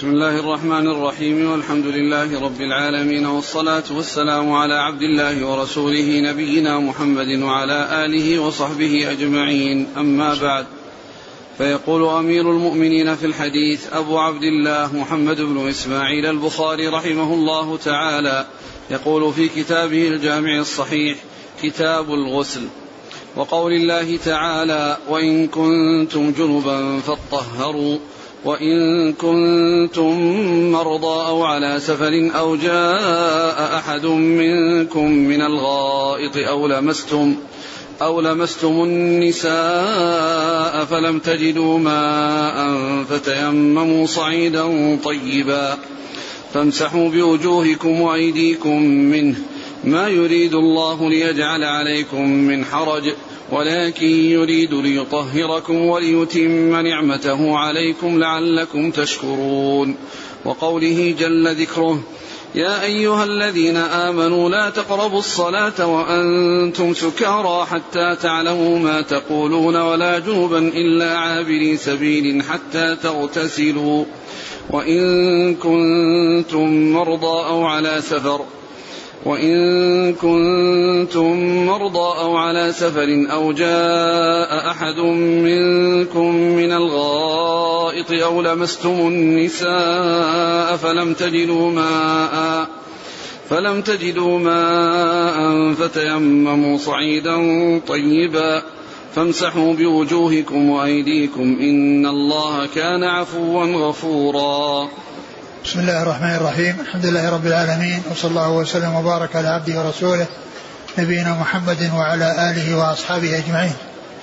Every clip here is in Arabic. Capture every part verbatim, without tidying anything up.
بسم الله الرحمن الرحيم، والحمد لله رب العالمين، والصلاة والسلام على عبد الله ورسوله نبينا محمد وعلى آله وصحبه أجمعين، أما بعد. فيقول أمير المؤمنين في الحديث أبو عبد الله محمد بن إسماعيل البخاري رحمه الله تعالى، يقول في كتابه الجامع الصحيح كتاب الغسل: وقول الله تعالى: وإن كنتم جنبا فاطهروا، وإن كنتم مرضى أو على سفر أو جاء أحد منكم من الغائط أو لمستم أو لمستم النساء فلم تجدوا ماء فتيمموا صعيدا طيبا فامسحوا بوجوهكم وأيديكم منه، ما يريد الله ليجعل عليكم من حرج، ولكن يريد ليطهركم وليتم نعمته عليكم لعلكم تشكرون. وقوله جل ذكره: يا أيها الذين آمنوا لا تقربوا الصلاة وأنتم سكارى حتى تعلموا ما تقولون ولا جنبا إلا عابري سبيل حتى تغتسلوا، وإن كنتم مرضى أو على سفر وإن كنتم مرضى أو على سفر أو جاء أحد منكم من الغائط أو لمستم النساء فلم تجدوا ماء فلم تجدوا ماء فتيمموا صعيدا طيبا فامسحوا بوجوهكم وأيديكم إن الله كان عفوا غفورا. بسم الله الرحمن الرحيم، الحمد لله رب العالمين، وصلى الله وسلم وبارك على عبده ورسوله نبينا محمد وعلى آله وأصحابه أجمعين.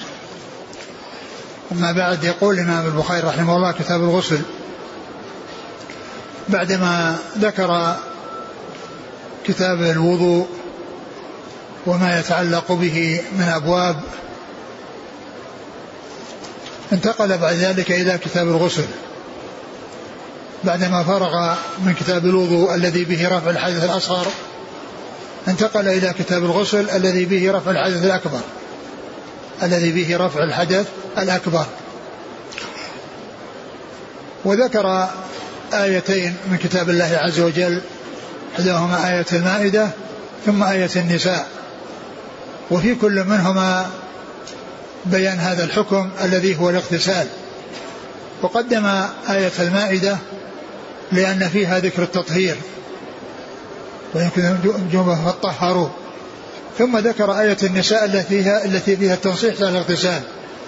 أما بعد، يقول الإمام البخاري رحمه الله كتاب الغسل، بعدما ذكر كتاب الوضوء وما يتعلق به من أبواب، انتقل بعد ذلك إلى كتاب الغسل. بعدما فرغ من كتاب الوضوء الذي به رفع الحدث الأصغر، انتقل إلى كتاب الغسل الذي به رفع الحدث الأكبر الذي به رفع الحدث الأكبر وذكر آيتين من كتاب الله عز وجل، إحداهما آية المائدة ثم آية النساء، وفي كل منهما بيان هذا الحكم الذي هو الاغتسال. وقدم آية المائدة لأن فيها ذكر التطهير، ويمكن جنبه فاطهروا، ثم ذكر آية النساء التي فيها, التي فيها التنصيح للاغتسال: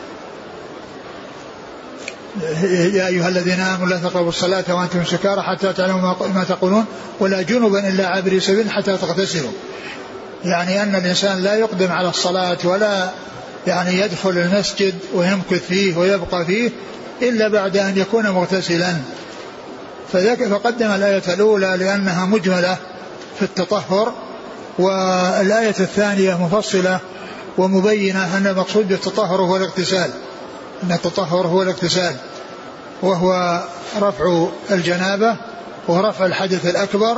يا أيها الذين آمنوا لا تقربوا الصلاة وأنتم سكارى حتى تعلموا ما تقولون ولا جنبا إلا عابري سبيل حتى تغتسلوا. يعني أن الإنسان لا يقدم على الصلاة ولا يعني يدخل المسجد ويمكث فيه ويبقى فيه إلا بعد أن يكون مغتسلا. فقدم الآية الأولى لأنها مجملة في التطهر، والآية الثانية مفصلة ومبينة أن المقصود بالتطهر هو الاغتسال، أن التطهر هو الاغتسال، وهو رفع الجنابة ورفع الحدث الأكبر.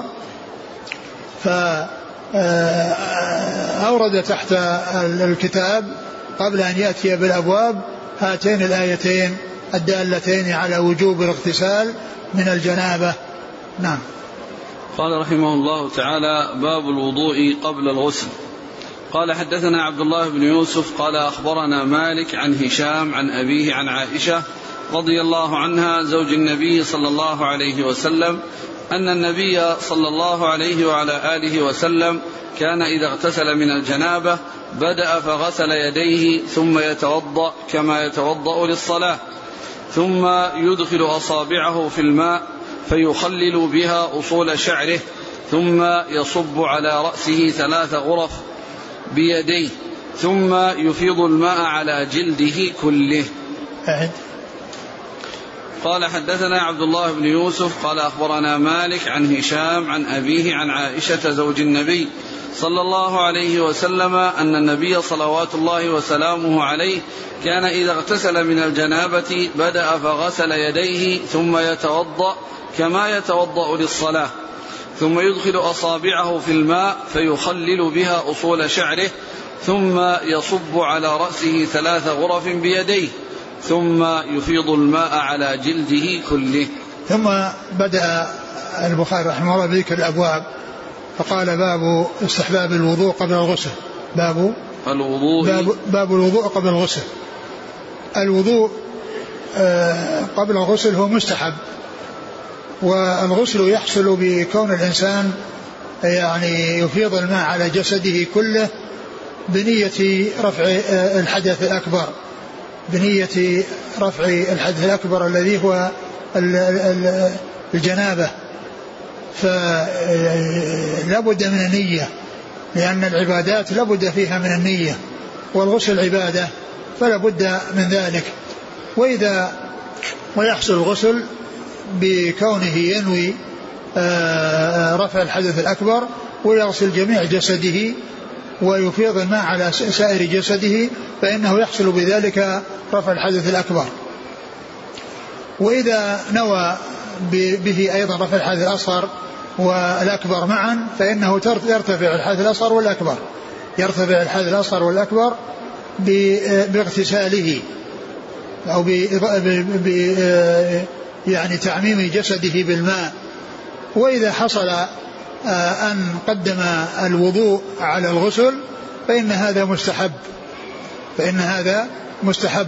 فأورد تحت الكتاب قبل أن يأتي بالأبواب هاتين الآيتين الدالتين على وجوب الاغتسال من الجنابة. نعم. قال رحمه الله تعالى: باب الوضوء قبل الغسل. قال: حدثنا عبد الله بن يوسف قال أخبرنا مالك عن هشام عن أبيه عن عائشة رضي الله عنها زوج النبي صلى الله عليه وسلم أن النبي صلى الله عليه وعلى آله وسلم كان إذا اغتسل من الجنابة بدأ فغسل يديه ثم يتوضأ كما يتوضأ للصلاة، ثم يدخل أصابعه في الماء فيخلل بها أصول شعره، ثم يصب على رأسه ثلاث غرف بيديه، ثم يفيض الماء على جلده كله. قال: حدثنا عبد الله بن يوسف قال أخبرنا مالك عن هشام عن أبيه عن عائشة زوج النبي صلى الله عليه وسلم أن النبي صلوات الله وسلامه عليه كان إذا اغتسل من الجنابة بدأ فغسل يديه ثم يتوضأ كما يتوضأ للصلاة، ثم يدخل أصابعه في الماء فيخلل بها أصول شعره، ثم يصب على رأسه ثلاث غرف بيديه، ثم يفيض الماء على جلده كله. ثم بدأ البخاري رحمه الله بذكر الأبواب فقال باب استحباب الوضوء قبل الغسل. باب الوضوء باب, باب الوضوء قبل الغسل. الوضوء قبل الغسل هو مستحب، والغسل يحصل بكون الإنسان يعني يفيض الماء على جسده كله بنية رفع الحدث الأكبر، بنية رفع الحدث الأكبر الذي هو الجنابة. فلا بد من النية، لأن العبادات لا بد فيها من النية، والغسل عبادة فلا بد من ذلك. وإذا ويحصل الغسل بكونه ينوي رفع الحدث الأكبر ويغسل جميع جسده ويفيض الماء على سائر جسده، فإنه يحصل بذلك رفع الحدث الأكبر. وإذا نوى به أيضا رفع الحدث الأصغر والأكبر معا فإنه يرتفع الحدث الأصغر والأكبر، يرتفع الحدث الأصغر والأكبر باغتساله أو ب يعني تعميم جسده بالماء. وإذا حصل أن قدم الوضوء على الغسل فإن هذا مستحب، فإن هذا مستحب.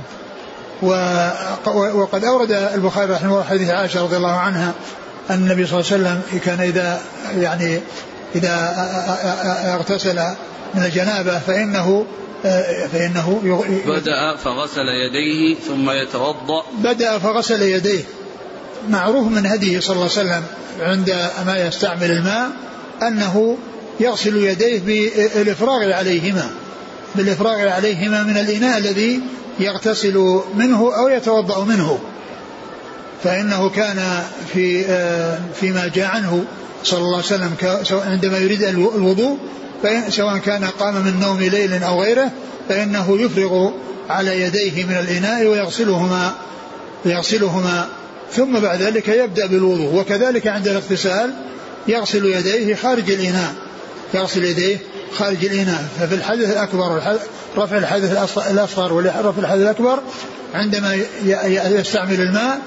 وقد أورد البخاري رحمه الله حديث عائشة رضي الله عنها أن النبي صلى الله عليه وسلم كان إذا يعني إذا اغتسل من الجنابة فإنه فإنه بدأ فغسل يديه ثم يتوضأ. بدأ فغسل يديه. معروف من هديه صلى الله عليه وسلم عند ما يستعمل الماء أنه يغسل يديه بالإفراغ عليهما، بالإفراغ عليهما من الإناء الذي يغتسل منه أو يتوضأ منه. فإنه كان في فيما جاء عنه صلى الله عليه وسلم عندما يريد الوضوء سواء كان قام من نوم ليل أو غيره فإنه يفرغ على يديه من الإناء ويغسلهما ويغسلهما ثم بعد ذلك يبدأ بالوضوء. وكذلك عند الاغتسال يغسل يديه خارج الإناء، يغسل يديه خارج الإناء. ففي الحدث الأكبر رفع الحدث الأصغر ورفع الحدث الأكبر عندما يستعمل الماء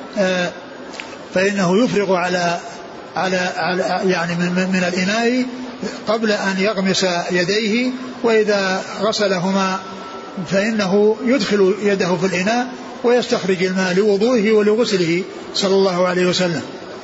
فإنه يفرغ على على يعني من, من الإناء قبل أن يغمس يديه، وإذا غسلهما فإنه يدخل يده في الإناء ويستخرج الماء لوضوئه ولغسله صلى الله عليه وسلم.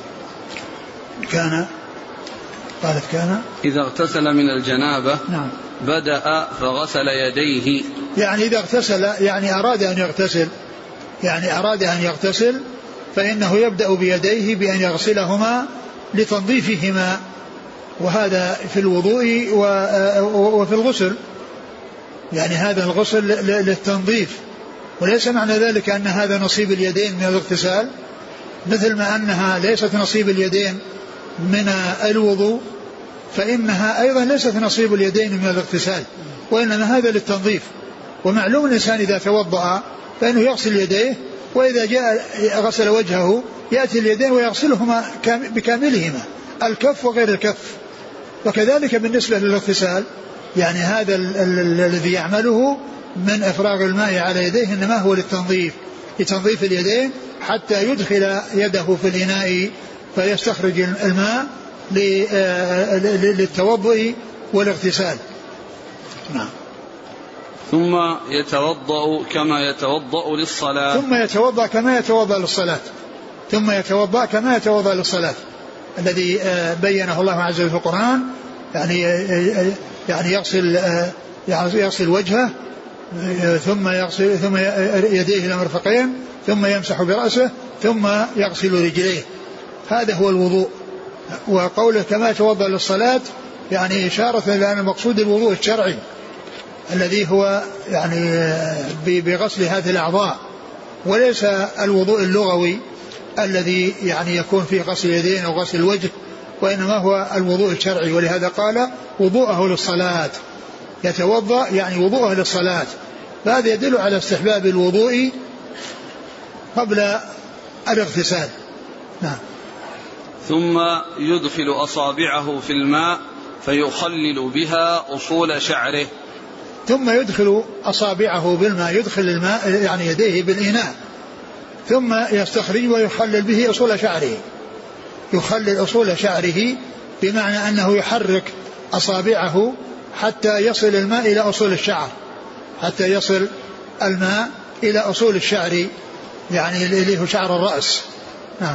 كان قالت كان إذا اغتسل من الجنابة نعم بدأ فغسل يديه، يعني إذا اغتسل يعني أراد أن يغتسل يعني أراد أن يغتسل فإنه يبدأ بيديه بأن يغسلهما لتنظيفهما، وهذا في الوضوء وفي الغسل، يعني هذا الغسل للتنظيف، وليس معنى ذلك أن هذا نصيب اليدين من الاغتسال، مثل ما أنها ليست نصيب اليدين من الوضوء فإنها أيضا ليست نصيب اليدين من الاغتسال، وإنما هذا للتنظيف. ومعلوم الإنسان إذا توضأ فإنه يغسل يديه، وإذا جاء غسل وجهه يأتي اليدين ويغسلهما بكاملهما، الكف وغير الكف. وكذلك بالنسبة للاغتسال، يعني هذا الذي يعمله من إفراغ الماء على يديه إنما هو للتنظيف، لتنظيف اليدين حتى يدخل يده في الإناء فيستخرج الماء للتوضؤ والاغتسال. نعم. ثم يتوضأ كما يتوضأ للصلاة ثم يتوضأ كما يتوضأ للصلاة ثم يتوضأ كما يتوضأ للصلاة الذي بينه الله عز وجل في القرآن، يعني يعني يغسل يعني يغسل وجهه ثم يغسل ثم يديه إلى المرفقين ثم يمسح برأسه ثم يغسل رجليه، هذا هو الوضوء. وقوله كما يتوضأ للصلاة يعني إشارة إلى أن المقصود الوضوء الشرعي الذي هو يعني بغسل هذه الأعضاء، وليس الوضوء اللغوي الذي يعني يكون فيه غسل اليدين أو غسل الوجه، وإنما هو الوضوء الشرعي. ولهذا قال وضوءه للصلاة، يتوضأ يعني وضوءه للصلاة، فهذا يدل على استحباب الوضوء قبل الاغتسال. نعم. ثم يدخل أصابعه في الماء فيخلل بها أصول شعره. ثم يدخل أصابعه بالماء، يدخل الماء يعني يديه بالإناء، ثم يستخرج ويخلل به أصول شعره، يخلل أصول شعره بمعنى أنه يحرك أصابعه حتى يصل الماء إلى أصول الشعر، حتى يصل الماء إلى أصول الشعر، يعني اللي هو شعر الرأس. نعم.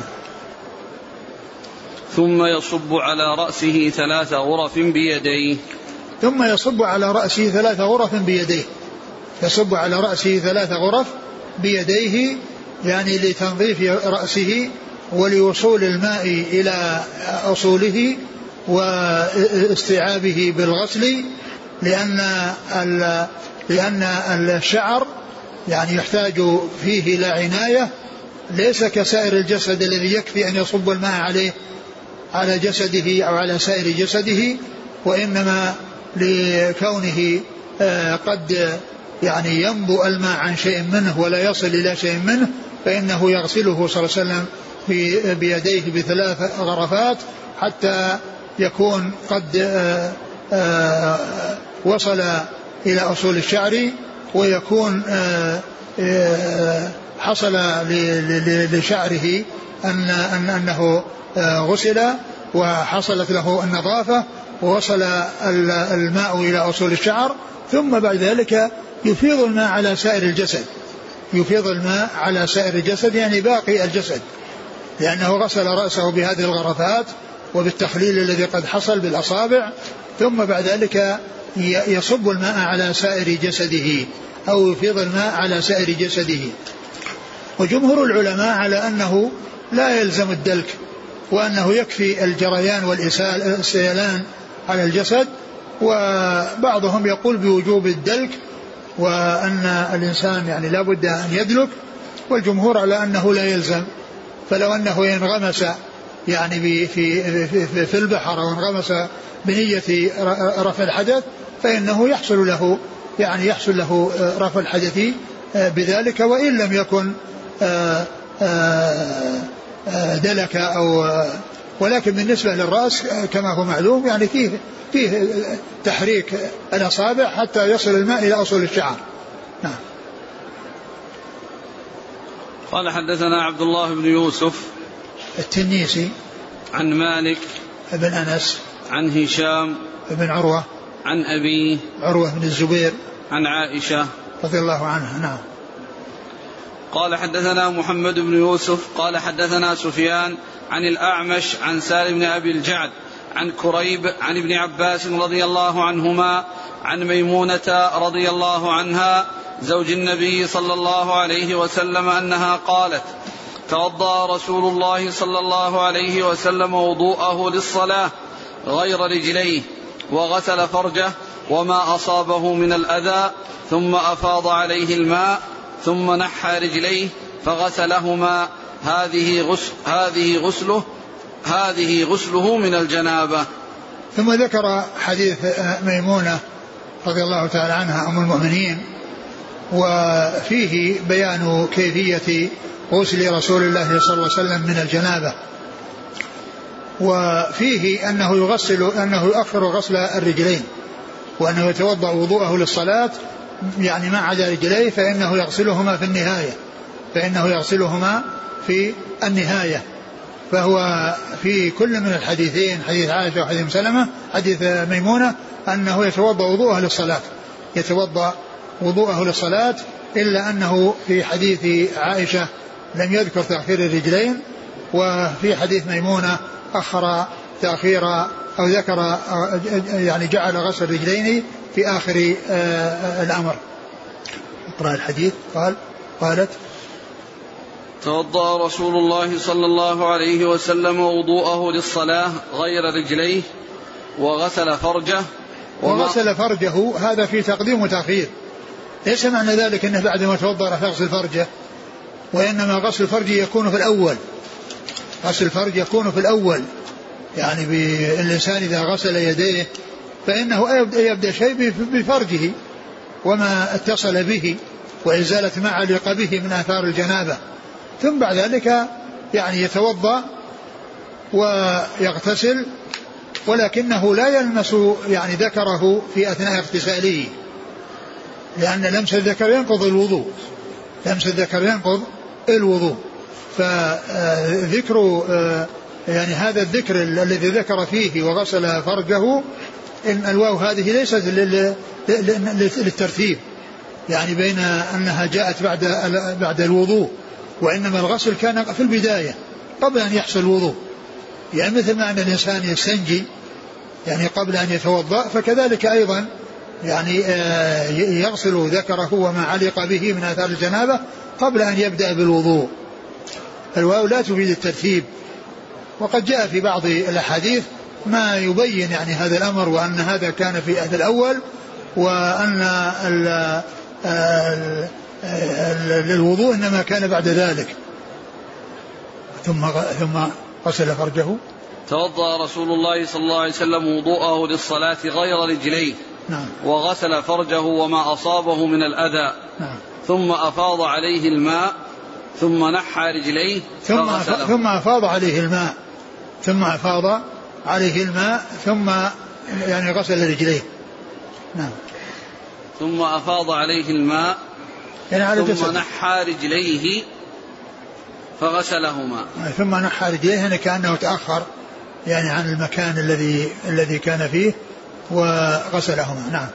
ثم يصب على رأسه ثلاث غرف بيديه. ثم يصب على رأسه ثلاث غرف بيديه، يصب على رأسه ثلاث غرف بيديه، يعني لتنظيف رأسه ولوصول الماء إلى أصوله واستيعابه بالغسل، لأن لأن الشعر يعني يحتاج فيه إلى عناية، ليس كسائر الجسد الذي يكفي أن يصب الماء عليه على جسده أو على سائر جسده، وإنما لكونه قد يعني ينبو الماء عن شيء منه ولا يصل إلى شيء منه، فإنه يغسله صلى الله عليه وسلم بيديه بثلاث غرفات حتى يكون قد وصل إلى أصول الشعر، ويكون حصل لشعره أن أنه غسل وحصلت له النظافة ووصل الماء إلى أصول الشعر، ثم بعد ذلك يفيض الماء على سائر الجسد، يفيض الماء على سائر الجسد يعني باقي الجسد، لأنه غسل رأسه بهذه الغرفات وبالتخليل الذي قد حصل بالأصابع، ثم بعد ذلك يصب الماء على سائر جسده أو يفيض الماء على سائر جسده. وجمهور العلماء على أنه لا يلزم الدلك، وأنه يكفي الجريان والسيلان على الجسد، وبعضهم يقول بوجوب الدلك وأن الإنسان يعني لا بد أن يدلك، والجمهور على أنه لا يلزم، فلو أنه ينغمس يعني في, في, في, في البحر وانغمس بنية رفع الحدث فإنه يحصل له يعني يحصل له رفع الحدث بذلك، وإن لم يكن دلك أو، ولكن بالنسبة للرأس كما هو معلوم يعني فيه فيه تحريك الأصابع حتى يصل الماء إلى أصول الشعر. نعم. قال حدثنا عبد الله بن يوسف التنيسي عن مالك بن أنس عن هشام بن عروة عن أبيه عروة بن الزبير عن عائشة رضي الله عنها. نعم. قال حدثنا محمد بن يوسف قال حدثنا سفيان عن الأعمش عن سالم بن أبي الجعد عن كريب عن ابن عباس رضي الله عنهما عن ميمونة رضي الله عنها زوج النبي صلى الله عليه وسلم أنها قالت: توضأ رسول الله صلى الله عليه وسلم وضوءه للصلاة غير رجليه وغسل فرجه وما أصابه من الأذى، ثم أفاض عليه الماء ثم نحى رجليه فغسلهما، هذه غسل هذه غسله هذه غسله من الجنابة. ثم ذكر حديث ميمونة رضي الله تعالى عنها أم المؤمنين، وفيه بيان كيفية غسل رسول الله صلى الله عليه وسلم من الجنابة، وفيه أنه يغسل أنه يؤخر غسل الرجلين، وأنه يتوضأ وضوءه للصلاة يعني ما عدا رجليه فإنه يغسلهما في النهاية فإنه يغسلهما في النهاية فهو في كل من الحديثين، حديث عائشة وحديث سلمة حديث ميمونة، أنه يتوضأ وضوءه للصلاة يتوضأ وضوءه للصلاة إلا أنه في حديث عائشة لم يذكر تأخير الرجلين، وفي حديث ميمونة أخر تأخير أو ذكر يعني جعل غسل الرجلين في آخر الأمر. اقرأ الحديث. قال قالت: توضأ رسول الله صلى الله عليه وسلم وضوءه للصلاة غير رجليه وغسل فرجه وغسل فرجه. هذا في تقديم وتأخير، ليس معنى ذلك أنه بعد ما توضأ راح يغسل فرجه، وإنما غسل الفرج يكون في الأول غسل الفرج يكون في الأول يعني بالإنسان إذا غسل يديه فإنه يبدأ شيء بفرجه وما اتصل به وإزالة ما علق به من آثار الجنابة، ثم بعد ذلك يعني يتوضأ ويغتسل، ولكنه لا يلمس يعني ذكره في أثناء اغتساله، لأن لمس الذكر ينقض الوضوء لمس الذكر ينقض الوضوء. فذكر يعني هذا الذكر الذي ذكر فيه وغسل فرجه، إن الواو هذه ليست للترتيب يعني بين أنها جاءت بعد بعد الوضوء، وإنما الغسل كان في البداية قبل أن يحصل الوضوء، يعني مثل ما أن الإنسان يستنجي يعني قبل أن يتوضأ، فكذلك أيضا يعني يغسل ذكره وما علق به من آثار الجنابة قبل أن يبدأ بالوضوء. الواو لا تفيد الترتيب، وقد جاء في بعض الأحاديث ما يبين يعني هذا الأمر، وأن هذا كان في العهد الأول، وأن الوضوء إنما كان بعد ذلك. ثم ثم غسل فرجه. توضأ رسول الله صلى الله عليه وسلم وضوءه للصلاة غير رجليه. نعم. وغسل فرجه وما أصابه من الأذى. نعم. ثم أفاض عليه الماء ثم نحى رجليه ثم ثم أفاض عليه الماء ثم أفاض عليه الماء ثم يعني غسل رجليه. نعم. ثم أفاض عليه الماء يعني ثم نحى رجليه فغسلهما. ثم نحى رجليه يعني كأنه تأخر يعني عن المكان الذي الذي كان فيه وغسلهما. نعم.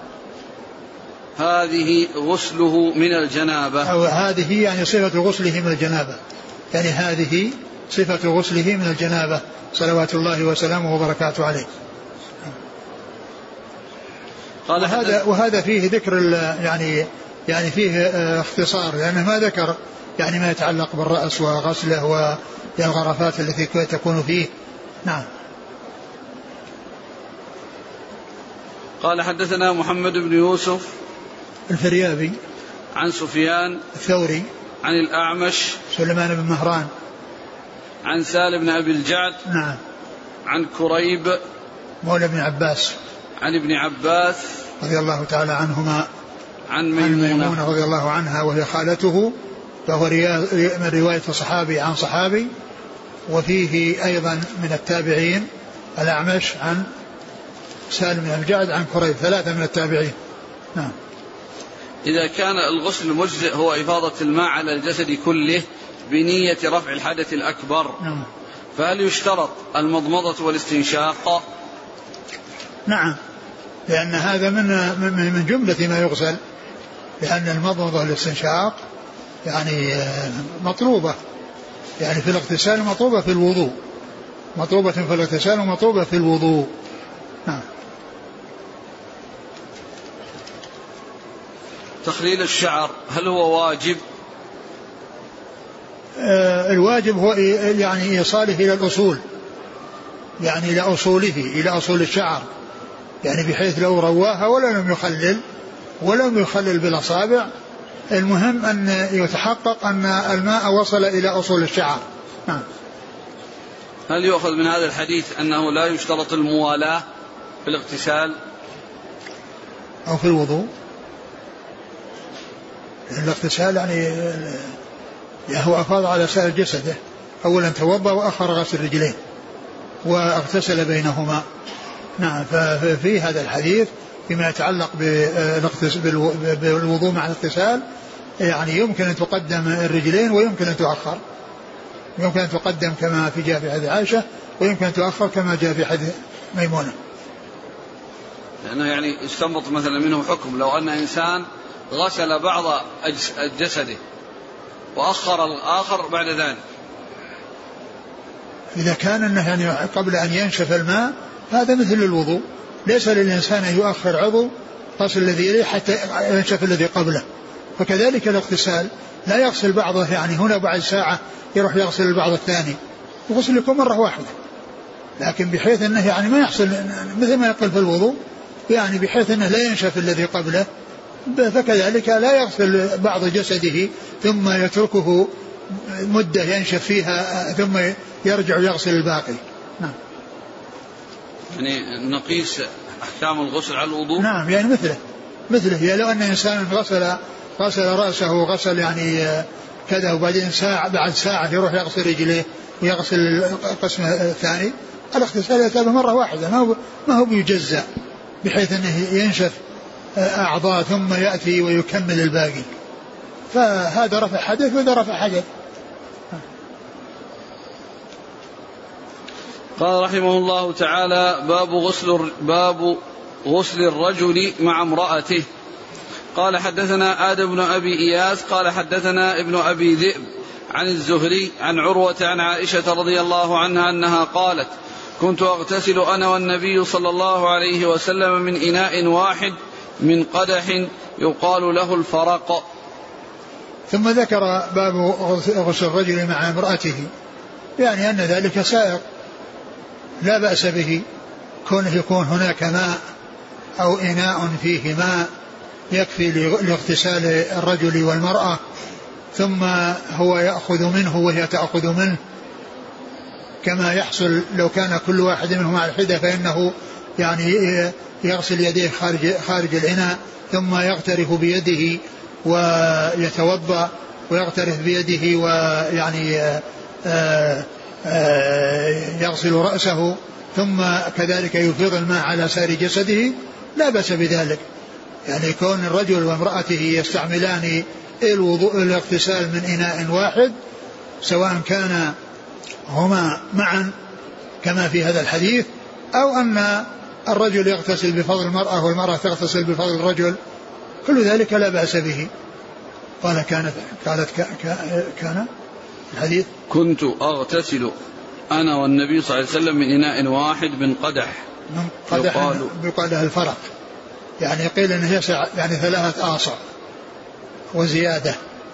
هذه غسله من الجنابة، أو هذه يعني صفة غسله من الجنابة، يعني هذه صفة غسله من الجنابة صلوات الله وسلامه وبركاته عليه. قال وهذا, وهذا فيه ذكر يعني يعني فيه اختصار، لأنه ما ذكر يعني ما يتعلق بالرأس وغسله والغرفات التي تكون فيه. نعم. قال حدثنا محمد بن يوسف الفريابي عن سفيان الثوري عن الأعمش سليمان بن مهران عن سالم بن أبي الجعد نعم عن كريب مولى ابن عباس عن ابن عباس رضي الله تعالى عنهما عن ميمونة, عن ميمونة رضي الله عنها وهي خالته، فهو من رواية صحابي عن صحابي. وفيه أيضا من التابعين الأعمش عن سالم بن أبي الجعد عن كريب، ثلاثة من التابعين. نعم. إذا كان الغسل المجزئ هو إفاضة الماء على الجسد كله بنية رفع الحدث الأكبر، نعم. فهل يشترط المضمضة والاستنشاق؟ نعم، لأن هذا من من جملة ما يغسل، لأن المضمضة والاستنشاق يعني مطلوبة يعني في الاغتسال، مطلوبة في الوضوء، مطلوبة في الاغتسال ومطلوبة في الوضوء. نعم. تخليل الشعر هل هو واجب؟ آه الواجب هو يعني إيصاله إلى الأصول، يعني إلى أصوله، إلى أصول الشعر، يعني بحيث لو رواها ولم يخلل ولم يخلل بالأصابع، المهم أن يتحقق أن الماء وصل إلى أصول الشعر. نعم. هل يؤخذ من هذا الحديث أنه لا يشترط الموالاة في الاغتسال أو في الوضوء؟ الاغتسال يعني هو أفاض على سائر جسده، أولا توضأ وأخر غسل رجليه واغتسل بينهما. نعم. ففي هذا الحديث فيما يتعلق بالوضوء مع الاغتسال يعني يمكن أن تقدم الرجلين ويمكن أن تؤخر، يمكن أن تقدم كما في جاء في حديث عائشة، ويمكن أن تؤخر كما جاء في حديث ميمونة. لأنه يعني يستنبط مثلا منه حكم لو أن إنسان غسل بعض جسده وأخر الآخر بعد ذلك، إذا كان أنه يعني قبل أن ينشف الماء هذا مثل الوضوء، ليس للإنسان أن يؤخر عضو غسل الذي إليه حتى ينشف الذي قبله، فكذلك الاغتسال لا يغسل بعضه يعني هنا بعد ساعة يروح يغسل البعض الثاني، يغسل يكون مرة واحدة، لكن بحيث أنه يعني ما يحصل مثل ما يقول في الوضوء، يعني بحيث أنه لا ينشف الذي قبله، فكذلك لا يغسل بعض جسده ثم يتركه مدة ينشف فيها ثم يرجع يغسل الباقي. نعم. يعني نقيس أحكام الغسل على الوضوء. نعم، يعني مثله مثله يعني لو أن إنسان غسل غسل رأسه وغسل يعني كذا وبعدين ساعة بعد ساعة يروح يغسل رجليه ويغسل القسم الثاني، الاغتسال يتابع مرة واحدة، ما هو ما هو بيجزأ بحيث أنه ينشف أعضاء ثم يأتي ويكمل الباقي. فهذا رفع حدث وهذا رفع حدث. قال رحمه الله تعالى باب غسل باب غسل الرجل مع امرأته. قال حدثنا آدم بن أبي إياس قال حدثنا ابن أبي ذئب عن الزهري عن عروة عن عائشة رضي الله عنها أنها قالت كنت أغتسل أنا والنبي صلى الله عليه وسلم من إناء واحد من قدح يقال له الفرق. ثم ذكر باب غسل الرجل مع امرأته، يعني أن ذلك سائق لا بأس به، كونه يكون هناك ماء أو إناء فيه ماء يكفي لاغتسال الرجل والمرأة، ثم هو يأخذ منه وهي تأخذ منه، كما يحصل لو كان كل واحد منهما على حدة فإنه يعني يغسل يديه خارج, خارج الإناء ثم يغترف بيده ويتوضأ ويغترف بيده ويعني آآ آآ يغسل رأسه ثم كذلك يفيض الماء على سائر جسده، لا بأس بذلك. يعني كون الرجل وامرأته يستعملان الوضوء الاغتسال من إناء واحد سواء كان هما معا كما في هذا الحديث أو أن الرجل يغتسل بفضل المرأة والمرأة تغتسل بفضل الرجل، كل ذلك لا بأس به. قال كانت قالت كان الحديث كنت أغتسل أنا والنبي صلى الله عليه وسلم من إناء واحد من قدح من قدح يقال, يقال له الفرق، يعني قيل أنه يسع يعني ثلاثة آصع وزيادة.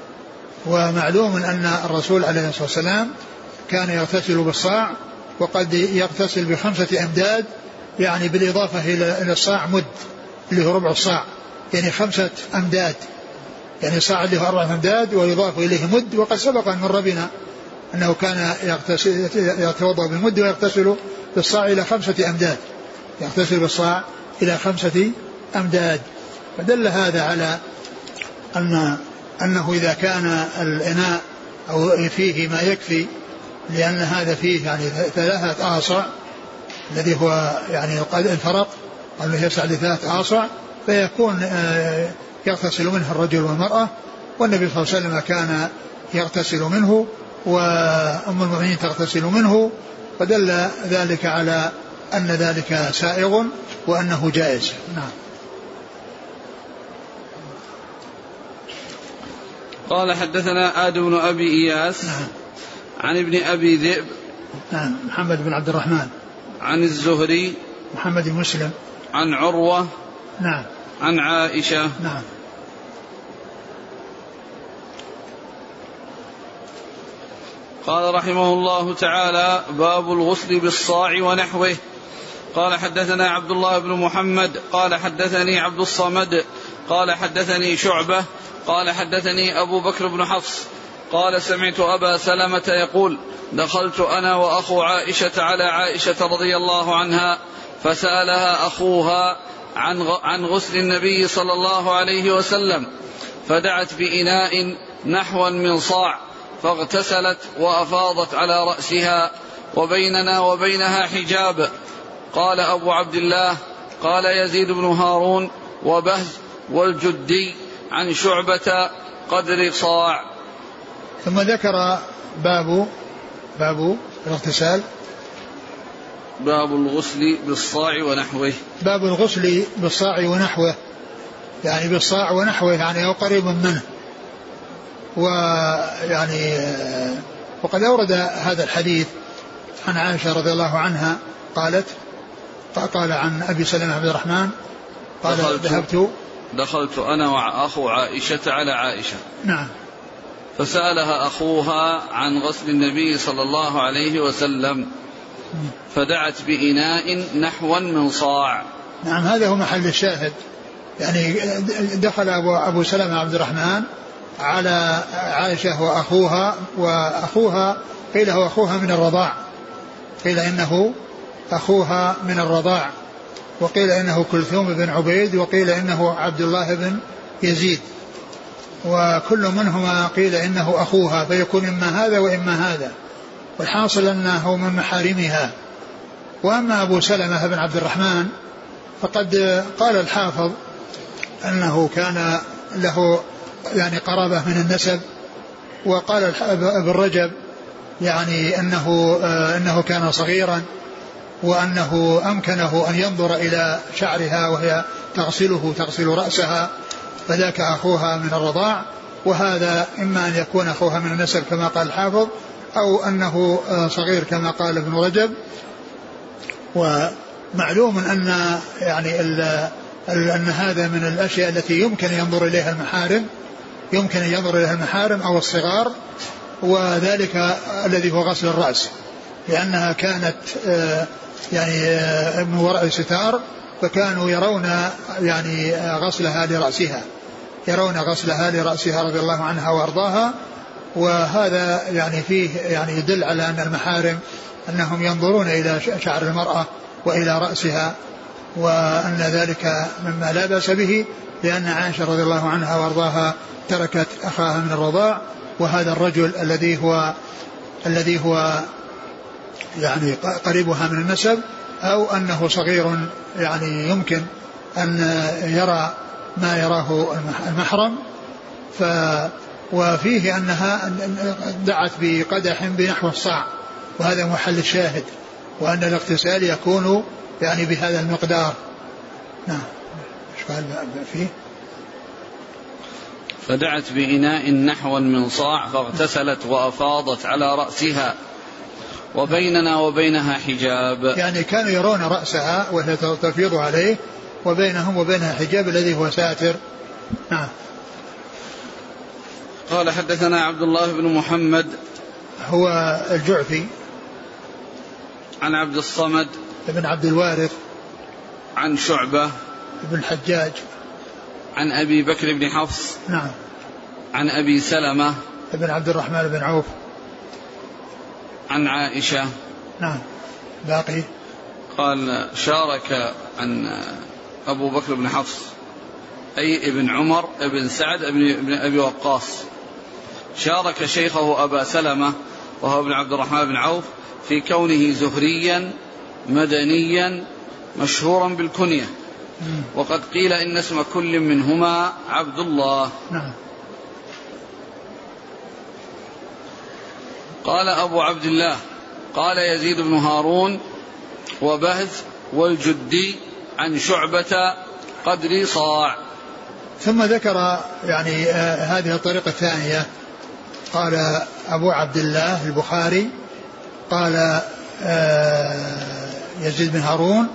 ومعلوم أن الرسول عليه الصلاة والسلام كان يغتسل بالصاع وقد يغتسل بخمسة أمداد، يعني بالإضافة إلى الصاع مد اللي هو ربع الصاع، يعني خمسة أمداد، يعني صاع اللي هو أربعة أمداد ويضاف إليه مد. وقد سبق أن مر بنا أنه كان يتوضأ بالمد ويغتسل بالصاع إلى خمسة أمداد، يغتسل بالصاع إلى خمسة أمداد. فدل هذا على أن أنه إذا كان الإناء أو فيه ما يكفي، لأن هذا فيه يعني ثلاثة آصع الذي هو يعني الفرق أنه يسع لثلاثة آصع، فيكون يغتسل منه الرجل والمرأة، والنبي صلى الله عليه وسلم كان يغتسل منه وأم المؤمنين تغتسل منه، فدل ذلك على أن ذلك سائغ وأنه جائز. نعم. قال حدثنا آدم بن أبي إياس نعم. عن ابن أبي ذئب نعم محمد بن عبد الرحمن عن الزهري محمد بن مسلم عن عروة نعم عن عائشة نعم. قال رحمه الله تعالى باب الغسل بالصاع ونحوه. قال حدثنا عبد الله بن محمد قال حدثني عبد الصمد قال حدثني شعبة قال حدثني أبو بكر بن حفص قال سمعت أبا سلمة يقول دخلت أنا وأخو عائشة على عائشة رضي الله عنها فسألها أخوها عن عن غسل النبي صلى الله عليه وسلم فدعت بإناء نحوا من صاع فاغتسلت وأفاضت على رأسها وبيننا وبينها حجاب. قال أبو عبد الله قال يزيد بن هارون وبهز والجدي عن شعبة قدر صاع. ثم ذكر باب باب الاغتسال باب الغسل بالصاع ونحوه. باب الغسل بالصاع ونحوه، يعني بالصاع ونحوه يعني أو قريب منه. ويعني وقد أورد هذا الحديث عن عائشة رضي الله عنها قالت قال عن أبي سلمة عبد الرحمن قال دخلت ذهبت دخلت أنا وأخو عائشة على عائشة نعم فسألها أخوها عن غسل النبي صلى الله عليه وسلم فدعت بإناء نحوا من صاع. نعم هذا هو محل الشاهد، يعني دخل أبو, أبو سلمة عبد الرحمن على عائشة وأخوها، وأخوها قيل هو أخوها من الرضاع، قيل إنه أخوها من الرضاع، وقيل إنه كلثوم بن عبيد، وقيل إنه عبد الله بن يزيد، وكل منهما قيل إنه أخوها، فيكون إما هذا وإما هذا، والحاصل أنه من محارمها. وأما أبو سلمة بن عبد الرحمن فقد قال الحافظ أنه كان له يعني قرابة من النسب. وقال ابن رجب يعني أنه, أنه كان صغيرا وأنه أمكنه أن ينظر إلى شعرها وهي تغسله تغسل رأسها فذاك أخوها من الرضاع. وهذا إما أن يكون أخوها من النسب كما قال الحافظ أو أنه صغير كما قال ابن رجب. ومعلوم أن يعني أن هذا من الأشياء التي يمكن ينظر إليها المحارم يمكن أن ينظر إليها المحارم أو الصغار، وذلك الذي هو غسل الرأس لأنها كانت يعني من وراء ستار فكانوا يرون يعني غسلها لرأسها يرون غسلها لرأسها رضي الله عنها وأرضاها. وهذا يعني فيه يعني يدل على أن المحارم أنهم ينظرون إلى شعر المرأة وإلى رأسها، وأن ذلك مما لا بأس به، لأن عائشة رضي الله عنها وأرضاها تركت أخاها من الرضاع، وهذا الرجل الذي هو الذي هو يعني قريبها من النسب أو أنه صغير يعني يمكن أن يرى ما يراه المحرم. ف وفيه أنها دعت بقدح بنحو الصاع، وهذا محل الشاهد، وأن الاغتسال يكون يعني بهذا المقدار. نعم. ايش قال فيه؟ فدعت بإناء نحوا من صاع فاغتسلت وأفاضت على رأسها وبيننا وبينها حجاب. يعني كانوا يرون رأسها وهي تفيض عليه وبينهم وبينها حجاب الذي هو ساتر. نعم. قال حدثنا عبد الله بن محمد هو الجعفي عن عبد الصمد ابن عبد الوارث عن شعبة ابن الحجاج عن أبي بكر بن حفص نعم عن أبي سلمة ابن عبد الرحمن بن عوف عن عائشة. نعم. باقي قال شارك عن أبو بكر بن حفص أي ابن عمر ابن سعد ابن أبي وقاص شارك شيخه أبا سلمة وهو ابن عبد الرحمن بن عوف في كونه زهريا مدنيا مشهورا بالكنية، وقد قيل إن اسم كل منهما عبد الله. نعم. قال أبو عبد الله قال يزيد بن هارون وبهز والجدي عن شعبة قدر صاع. ثم ذكر يعني آه هذه الطريقة الثانية. قال أبو عبد الله البخاري قال آه يزيد بن هارون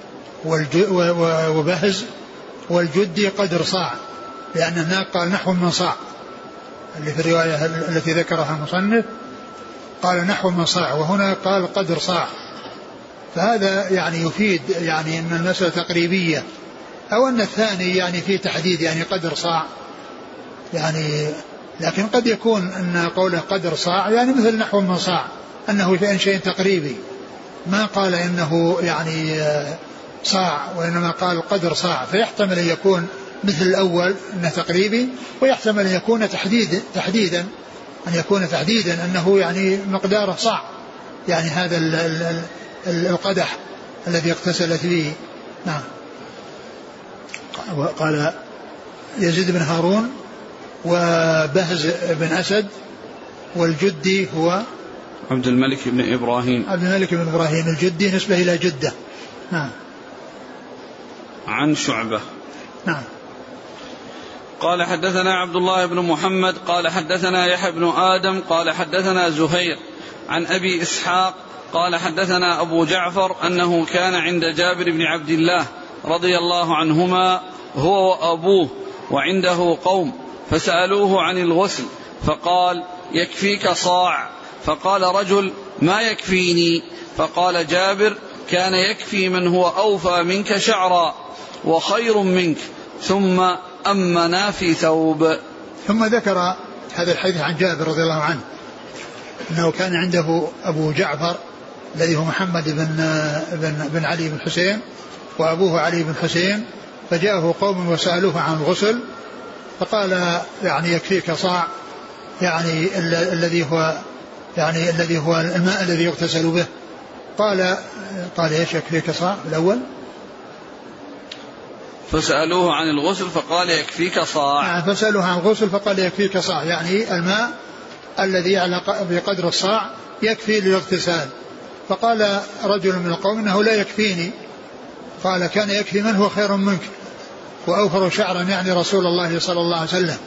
وبهز والجدي قدر صاع، لأن هناك قال نحو من صاع اللي في الرواية التي ذكرها المصنف قال نحو من صاع، وهنا قال قدر صاع. فهذا يعني يفيد يعني أن المسألة تقريبية، أو أن الثاني يعني فيه تحديد يعني قدر صاع يعني، لكن قد يكون أن قوله قدر صاع يعني مثل نحو من صاع أنه في شيء تقريبي، ما قال إنه يعني صاع وإنما قال قدر صاع، فيحتمل أن يكون مثل الأول أنه تقريبي، ويحتمل أن يكون تحديد تحديدا أن يكون تحديدا أنه يعني مقداره صاع، يعني هذا ال ال ال القدح الذي اغتسلت به. نعم. قال يزيد بن هارون وبهز بن أسد والجدي هو عبد الملك بن إبراهيم عبد الملك بن إبراهيم الجدي نسبة إلى جدة. نعم. عن شعبة. نعم. قال حدثنا عبد الله بن محمد قال حدثنا يحيى بن آدم قال حدثنا زهير عن أبي إسحاق قال حدثنا أبو جعفر أنه كان عند جابر بن عبد الله رضي الله عنهما هو وأبوه وعنده قوم فسألوه عن الغسل فقال يكفيك صاع، فقال رجل ما يكفيني، فقال جابر كان يكفي من هو أوفى منك شعرا وخير منك، ثم أمنا في ثوب. ثم ذكر هذا الحديث عن جابر رضي الله عنه أنه كان عنده أبو جعفر الذي هو محمد بن, بن, بن علي بن حسين وأبوه علي بن حسين، فجاءه قوم وسألوه عن الغسل فقال يعني يكفيك صاع، يعني الذي هو يعني الذي هو الماء الذي يغتسل به. قال قال ايش يكفيك صاع الأول؟ فسألوه عن الغسل فقال يكفيك صاع. نعم فسألوه عن الغسل فقال يكفيك صاع، يعني الماء الذي على بقدر الصاع يكفي للاغتسال. فقال رجل من القوم إنه لا يكفيني، قال كان يكفي من هو خير منك وأوفر شعرا، يعني رسول الله صلى الله عليه وسلم.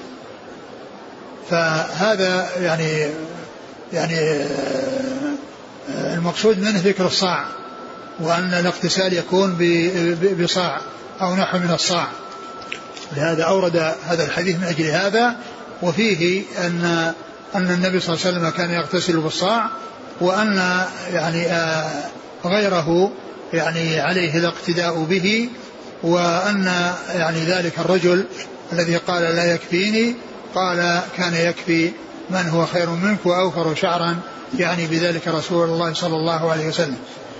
فهذا يعني يعني المقصود منه ذكر الصاع، وأن الاغتسال يكون بصاع أو نحو من الصاع. لهذا أورد هذا الحديث من أجل هذا، وفيه أن أن النبي صلى الله عليه وسلم كان يغتسل بالصاع، وأن يعني غيره يعني عليه الاقتداء به، وأن يعني ذلك الرجل الذي قال لا يكفيني قال كان يكفي من هو خير منك وأوفر شعرا، يعني بذلك رسول الله صلى الله عليه وسلم.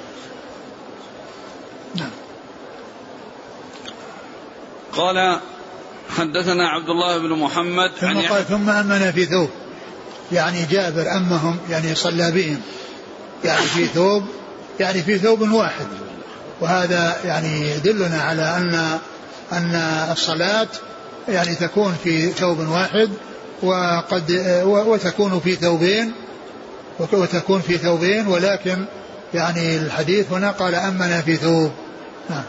نعم. قال حدثنا عبد الله بن محمد ثم قال ثم أمنا في ثوب، يعني جابر أمهم يعني صلى بهم يعني في ثوب، يعني في ثوب واحد. وهذا يعني يدلنا على أن أن الصلاة يعني تكون في ثوب واحد، وقد وتكون في ثوبين وتكون في ثوبين ولكن يعني الحديث هنا قال أمنا في ثوب. نعم.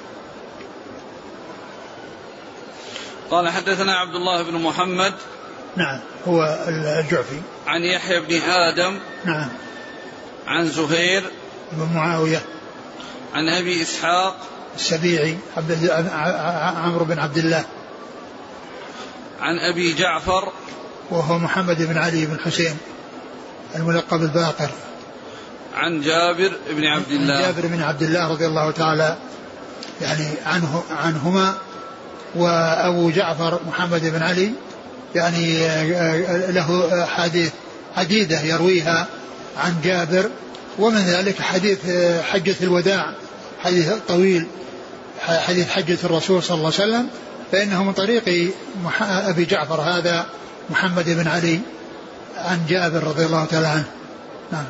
قال حدثنا عبد الله بن محمد نعم هو الجعفي عن يحيى بن آدم نعم عن زهير بن معاوية عن أبي إسحاق السبيعي عمرو بن عبد الله عن أبي جعفر وهو محمد بن علي بن حسين الملقب الباقر عن جابر بن عبد الله عن جابر بن عبد الله رضي الله تعالى يعني عنه عنهما. وأبو جعفر محمد بن علي يعني له حديث عديدة يرويها عن جابر، ومن ذلك حديث حجة الوداع، حديث طويل، حديث حجة الرسول صلى الله عليه وسلم، فإنه من طريق أبي جعفر هذا محمد بن علي عن جابر رضي الله تعالى عنه. نعم.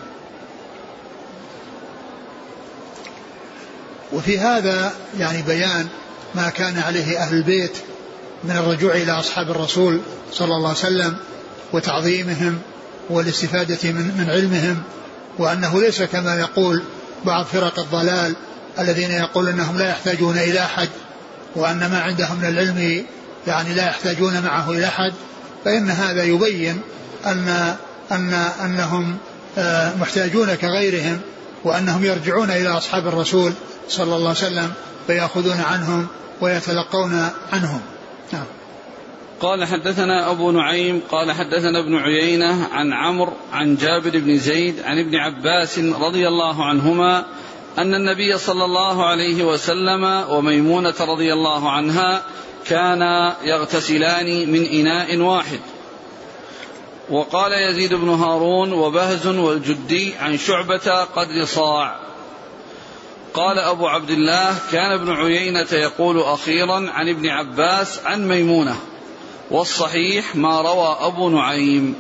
وفي هذا يعني بيان ما كان عليه أهل البيت من الرجوع إلى أصحاب الرسول صلى الله عليه وسلم وتعظيمهم والاستفادة من, من علمهم، وأنه ليس كما يقول بعض فرق الضلال الذين يقول أنهم لا يحتاجون إلى أحد، وأن ما عندهم من العلم يعني لا يحتاجون معه إلى أحد. فإن هذا يبين أن أن أنهم محتاجون كغيرهم، وأنهم يرجعون إلى أصحاب الرسول صلى الله عليه وسلم فيأخذون عنهم ويتلقون عنهم. نعم. قال حدثنا أبو نعيم قال حدثنا ابن عيينة عن عمرو عن جابر بن زيد عن ابن عباس رضي الله عنهما أن النبي صلى الله عليه وسلم وميمونة رضي الله عنها كانا يغتسلان من إناء واحد. وقال يزيد بن هارون وبهز والجدي عن شعبة قدر صاع. قال أبو عبد الله كان ابن عيينة يقول أخيرا عن ابن عباس عن ميمونة، والصحيح ما روى أبو نعيم.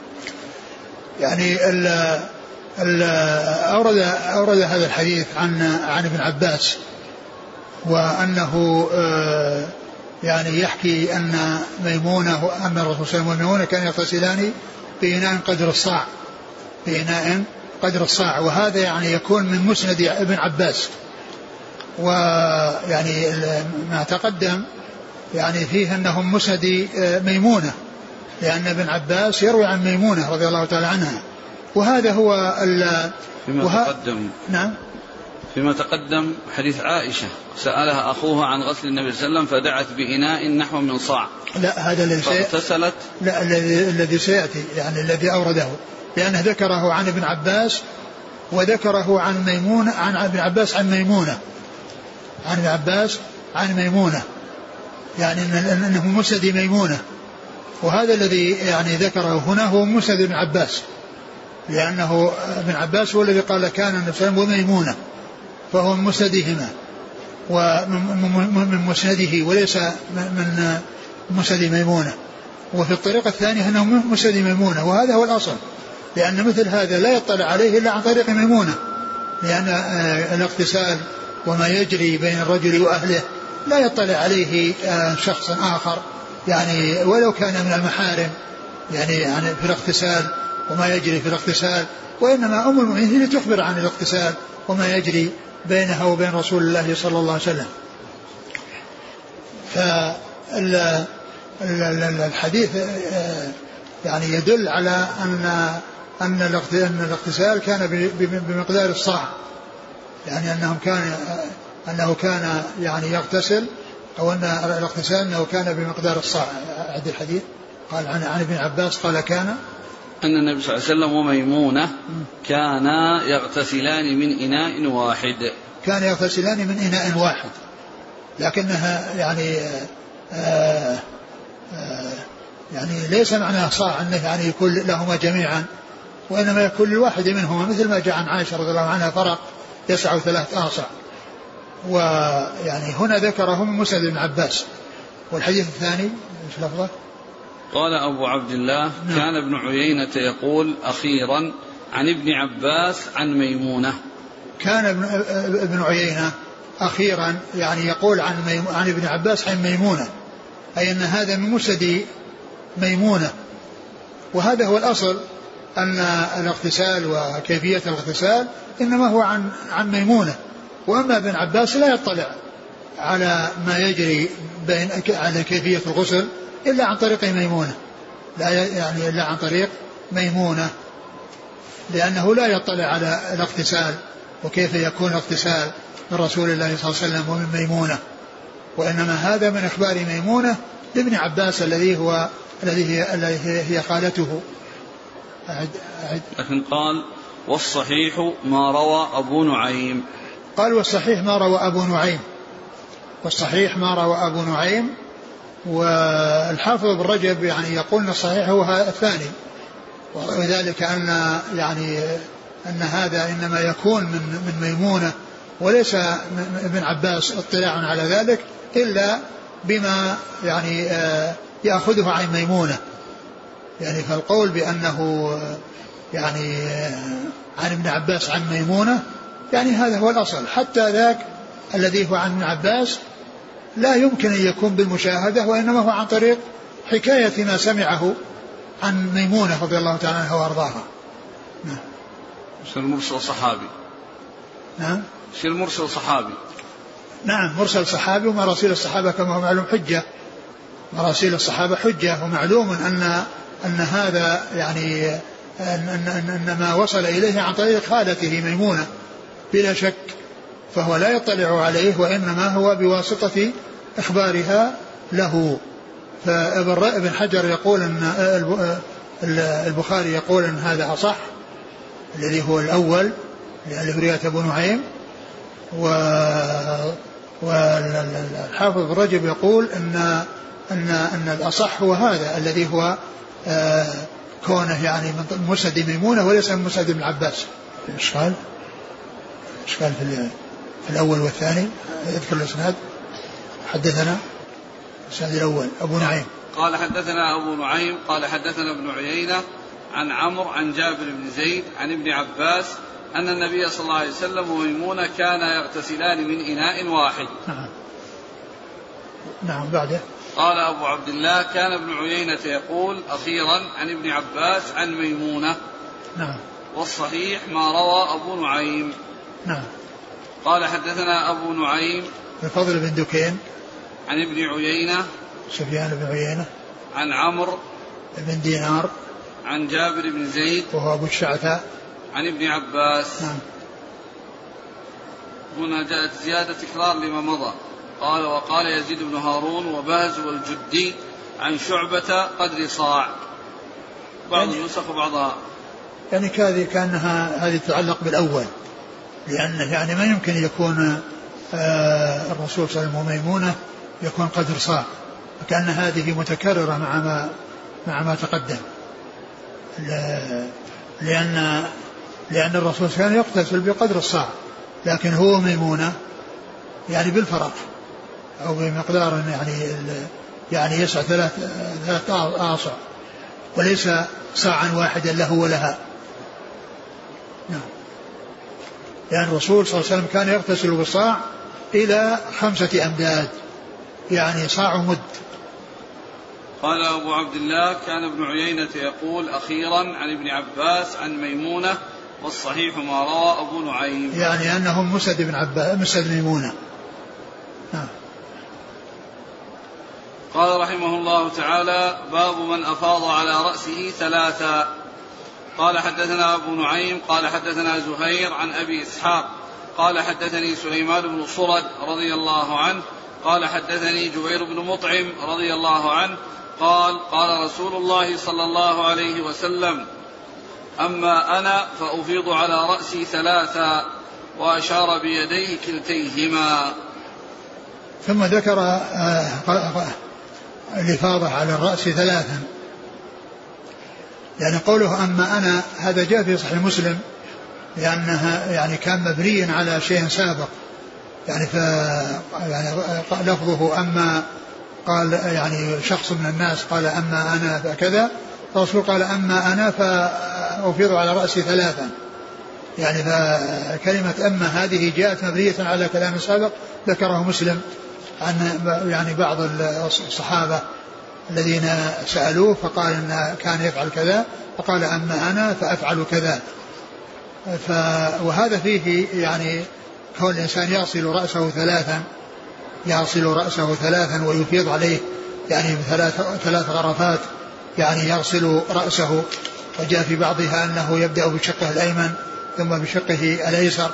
يعني ال ال أورد, أورد هذا الحديث عن, عن ابن عباس، وأنه يعني يحكي أن ميمونة أن الرسول صلى الله عليه وسلم وميمونة كانوا يغتسلان بإناء قدر الصاع بإناء قدر الصاع. وهذا يعني يكون من مسند ابن عباس، ويعني ما تقدم يعني فيه أنهم مسند ميمونة، لأن ابن عباس يروي عن ميمونة رضي الله تعالى عنها. وهذا هو فيما وه... تقدم نعم فيما تقدم حديث عائشة سألها أخوها عن غسل النبي صلى الله عليه وسلم فدعت بإناء نحو من صاع. لا هذا الذي فاغتسلت لا الذي الذي سيأتي يعني الذي أورده، لأنه ذكره عن ابن عباس وذكره عن ميمونة عن ابن عباس عن ميمونة عن ابن عباس عن ميمونة، يعني أنه مسند ميمونة. وهذا الذي يعني ذكره هنا هو مسند ابن عباس، لأنه ابن عباس هو الذي قال كان النبي صلى الله عليه وسلم وميمونة، فهو من مسندهما ومن مسنده وليس من مسند ميمونة. وفي الطريقة الثانية أنه من مسند ميمونة، وهذا هو الأصل، لأن مثل هذا لا يطلع عليه إلا عن طريق ميمونة، لأن الاغتسال وما يجري بين الرجل وأهله لا يطلع عليه شخص آخر يعني ولو كان من المحارم يعني, يعني في الاغتسال وما يجري في الاغتسال، وإنما أم المؤمنين هي تخبر عن الاغتسال وما يجري بينها وبين رسول الله صلى الله عليه وسلم. فالحديث يعني يدل على أن أن الاغتسال كان بمقدار الصاع، يعني أنهم كان أنه كان يعني يغتسل أو أن الاغتسال أنه كان بمقدار الصاع. عند الحديث قال عن, عن ابن عباس قال كان أن النبي صلى الله عليه وسلم وميمونة كانا يغتسلان من إناء واحد، كان يغتسلان من إناء واحد، لكنها يعني آآ آآ يعني ليس معناه صاع أنه يعني يكون لهما جميعا، وإنما يكون لواحد منهما، مثل ما جاء عن عائشة رضي الله عنها فرق يسع ثلاث آصع. ويعني هنا ذكره من مسند بن عباس. والحديث الثاني ايش لفظه؟ قال أبو عبد الله نعم. كان ابن عيينة يقول أخيرا عن ابن عباس عن ميمونة. كان ابن, ابن عيينة أخيرا يعني يقول عن, عن ابن عباس عن ميمونة، أي أن هذا من مسند ميمونة. وهذا هو الأصل، أن الاغتسال وكيفية الاغتسال إنما هو عن, عن ميمونة، وأما ابن عباس لا يطلع على ما يجري بين على كيفية الغسل إلا عن طريق ميمونة، لا يعني إلا عن طريق ميمونة، لأنه لا يطلع على الاغتسال وكيف يكون الاغتسال من رسول الله صلى الله عليه وسلم ومن ميمونة، وإنما هذا من أخبار ميمونة لابن عباس الذي هو الذي هي, الذي هي خالته. أعد أعد لكن قال والصحيح ما روى أبو نعيم. قال والصحيح ما روى أبو نعيم، والصحيح ما روى أبو نعيم. والحافظ بن رجب يعني يقول أن الصحيح هو الثاني، وذلك أن يعني أن هذا إنما يكون من من ميمونة وليس ابن عباس اطلاع على ذلك إلا بما يعني يأخذه عن ميمونة، يعني فالقول بأنه يعني عن ابن عباس عن ميمونة يعني هذا هو الأصل. حتى ذاك الذي هو عن ابن عباس لا يمكن أن يكون بالمشاهدة، وإنما هو عن طريق حكاية ما سمعه عن ميمونة رضي الله تعالى عنها وأرضاها. نعم. مرسل مرسل صحابي. نعم. مرسل مرسل صحابي. نعم مرسل صحابي، ومراسيل الصحابة كما هو معلوم حجة، مراسيل الصحابة حجة، ومعلوم أن أن هذا يعني أن, أن, أن ما وصل إليه عن طريق خالته ميمونة بلا شك، فهو لا يطلع عليه، وإنما هو بواسطة إخبارها له. فابن حجر يقول أن البخاري يقول أن هذا أصح، الذي هو الأول اللي هو رواية أبو نعيم، والحافظ بن رجب يقول أن أن أن الأصح هو هذا الذي هو كونه يعني من مسند ميمونة وليس من مسند ابن عباس. إشكال إشكال في, في الأول والثاني. يذكر الإسناد. حدثنا الإسناد الأول أبو نعيم قال حدثنا أبو نعيم قال حدثنا ابن عيينة عن عمرو عن جابر بن زيد عن ابن عباس أن النبي صلى الله عليه وسلم وميمونة كانا يغتسلان من إناء واحد. نعم. نعم. بعده قال أبو عبد الله كان ابن عيينة يقول أخيرا عن ابن عباس عن ميمونة. نعم. والصحيح ما روى أبو نعيم. نعم. قال حدثنا أبو نعيم الفضل بن دكين عن ابن عيينة سفيان بن عيينة عن عمرو بن دينار عن جابر بن زيد وهو أبو الشعثاء عن ابن عباس. نعم. هنا جاءت زيادة تكرار لما مضى. قال وقال يزيد بن هارون وباز والجدي عن شعبة قدر صاع، بعض يعني النسخ وبعضها يعني كذي كأنها هذه تتعلق بالأول، لأنه يعني ما يمكن يكون آه الرسول صلى الله عليه وسلم وميمونة يكون قدر صاع، فكأن هذه متكررة مع ما مع ما تقدم، لأن لأن الرسول كان يغتسل بقدر الصاع، لكن هو ميمونة يعني بالفرق أو بمقدار يعني يعني يسع ثلاث ثلاث آصع وليس صاعا واحدا له ولها. نعم. لأن الرسول صلى الله عليه وسلم كان يغتسل بالصاع إلى خمسة أمداد يعني صاع مد. قال أبو عبد الله كان ابن عيينة يقول أخيرا عن ابن عباس عن ميمونة والصحيح ما روى أبو نعيم، يعني أنهم مسد بن عباس مسد ميمونة. نعم. قال رحمه الله تعالى باب من أفاض على رأسه ثلاثا. قال حدثنا أبو نعيم قال حدثنا زهير عن أبي إسحاق قال حدثني سليمان بن صرد رضي الله عنه قال حدثني جبير بن مطعم رضي الله عنه قال قال رسول الله صلى الله عليه وسلم أما أنا فأفيض على رأسي ثلاثا، وأشار بيديه كلتيهما. ثم ذكر الإفاضة على الرأس ثلاثا، يعني قوله أما أنا هذا جاء في صحيح مسلم لأنها يعني كان مبنيا على شيء سابق، يعني ف يعني لفظه أما قال يعني شخص من الناس قال أما أنا فكذا، فالرسول قال أما أنا فأفيض على رأسي ثلاثا، يعني فكلمة أما هذه جاءت مبنية على كلام سابق ذكره مسلم عن يعني بعض الصحابة الذين سألوه فقال إن كان يفعل كذا فقال أما أنا فأفعل كذا. ف وهذا فيه يعني كون الإنسان يغسل رأسه ثلاثا يغسل رأسه ثلاثا ويفيض عليه يعني ثلاث ثلاث غرفات، يعني يغسل رأسه، وجاء في بعضها أنه يبدأ بشقه الأيمن ثم بشقه الأيسر.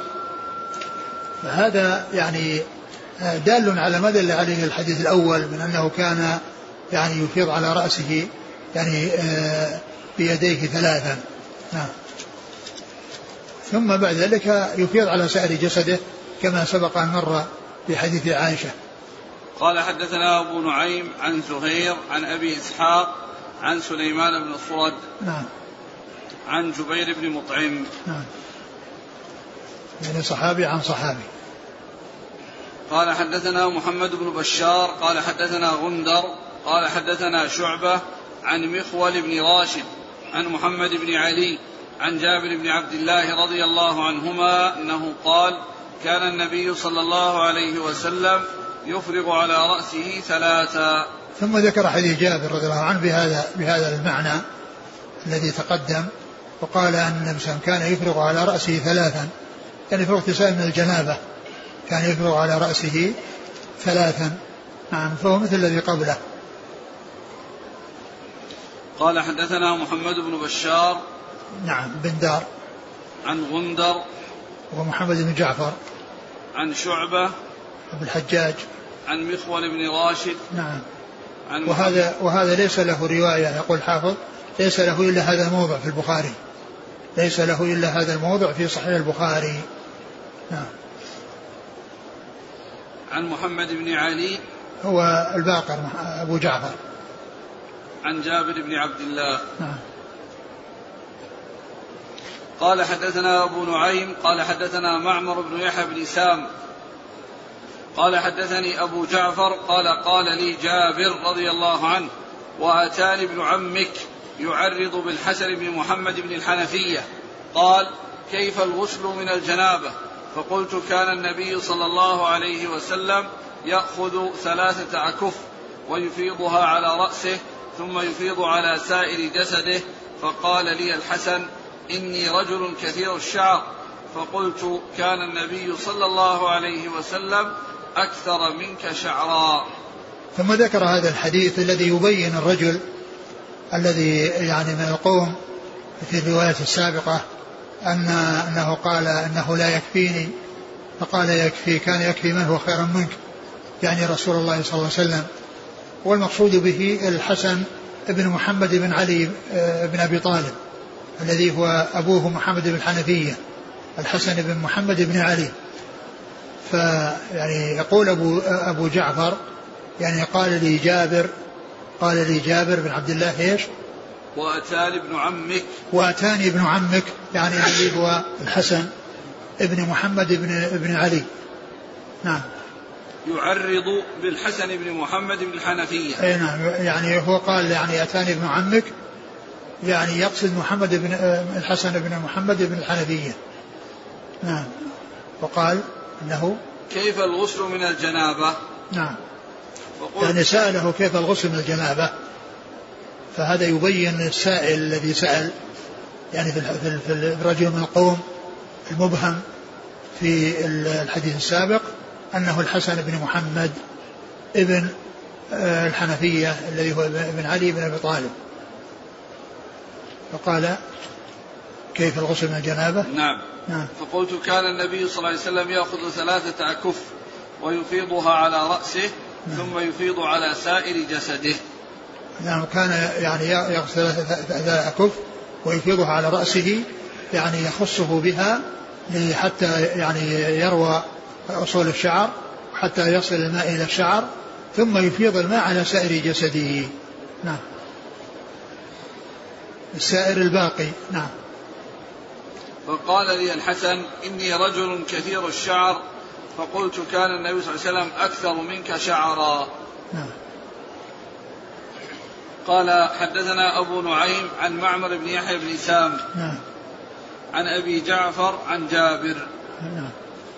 فهذا يعني دال على ما دل عليه الحديث الأول من أنه كان يعني يفيض على رأسه يعني بيديه ثلاثا. نعم. ثم بعد ذلك يفيض على سائر جسده كما سبق أن مر في حديث عائشة. قال حدثنا أبو نعيم عن زهير عن أبي إسحاق عن سليمان بن صرد نعم عن جبير بن مطعم نعم يعني صحابي عن صحابي. قال حدثنا محمد بن بشار قال حدثنا غندر قال حدثنا شعبة عن مخول بن راشد عن محمد بن علي عن جابر بن عبد الله رضي الله عنهما أنه قال كان النبي صلى الله عليه وسلم يفرغ على رأسه ثلاثا. ثم ذكر حديث جابر رضي الله عنه بهذا, بهذا المعنى الذي تقدم، وقال أن النبي كان يفرغ على رأسه ثلاثا، يعني في اغتسال من الجنابة كان يفرغ على رأسه ثلاثا. نعم فهو مثل الذي قبله. قال حدثنا محمد بن بشار نعم بن دار عن غندر ومحمد بن جعفر عن شعبة أبو الحجاج عن مخول بن راشد. نعم. وهذا وهذا ليس له رواية، يقول حافظ ليس له إلا هذا الموضع في البخاري، ليس له إلا هذا الموضع في صحيح البخاري. نعم. عن محمد بن علي هو الباقر أبو جعفر عن جابر بن عبد الله. نعم. قال حدثنا أبو نعيم قال حدثنا معمر بن يحيى بن سام قال حدثني أبو جعفر قال قال لي جابر رضي الله عنه وأتاني ابن عمك يعرض بالحسن بن محمد بن الحنفية قال كيف الغسل من الجنابة؟ فقلت كان النبي صلى الله عليه وسلم يأخذ ثلاثة أكف ويفيضها على رأسه ثم يفيض على سائر جسده. فقال لي الحسن إني رجل كثير الشعر، فقلت كان النبي صلى الله عليه وسلم أكثر منك شعرا. ثم ذكر هذا الحديث الذي يبين الرجل الذي يعني من القوم في الرواية السابقة أن أنه قال أنه لا يكفيني، فقال يكفي كان يكفي من هو خير منك، يعني رسول الله صلى الله عليه وسلم. والمقصود به الحسن بن محمد بن علي بن أبي طالب الذي هو أبوه محمد بن الحنفية، الحسن بن محمد بن علي. فيعني يقول أبو, أبو جعفر يعني قال لي جابر قال لي جابر بن عبد الله إيش؟ وأتاني ابن عمك وأتاني ابن عمك يعني الذي هو الحسن ابن محمد بن, بن علي. نعم. يعرض بالحسن بن محمد بن الحنفية. أي نعم، يعني هو قال يعني أتاني ابن عمك يعني يقصد محمد بن الحسن بن محمد بن الحنفية. نعم. وقال أنه كيف الغسل من الجنابة؟ نعم. يعني سأله كيف الغسل من الجنابة، فهذا يبين السائل الذي سأل يعني في الرجل من القوم المبهم في الحديث السابق أنه الحسن بن محمد ابن الحنفية الذي هو ابن علي بن أبي طالب، فقال كيف الغسل من الجنابة. نعم. نعم. فقلت كان النبي صلى الله عليه وسلم يأخذ ثلاثة أكف ويفيضها على رأسه. نعم. ثم يفيض على سائر جسده. نعم كان يعني يغسل ثلاثة أكف ويفيضها على رأسه، يعني يخصه بها حتى يعني يروى أصول الشعر حتى يصل الماء إلى الشعر، ثم يفيض الماء على سائر جسده. نعم. السائر الباقي. نعم. فقال لي الحسن إني رجل كثير الشعر، فقلت كان النبي صلى الله عليه وسلم أكثر منك شعرا. نعم. قال حدثنا أبو نعيم عن معمر بن يحيى بن سام. نعم. عن أبي جعفر عن جابر. نعم.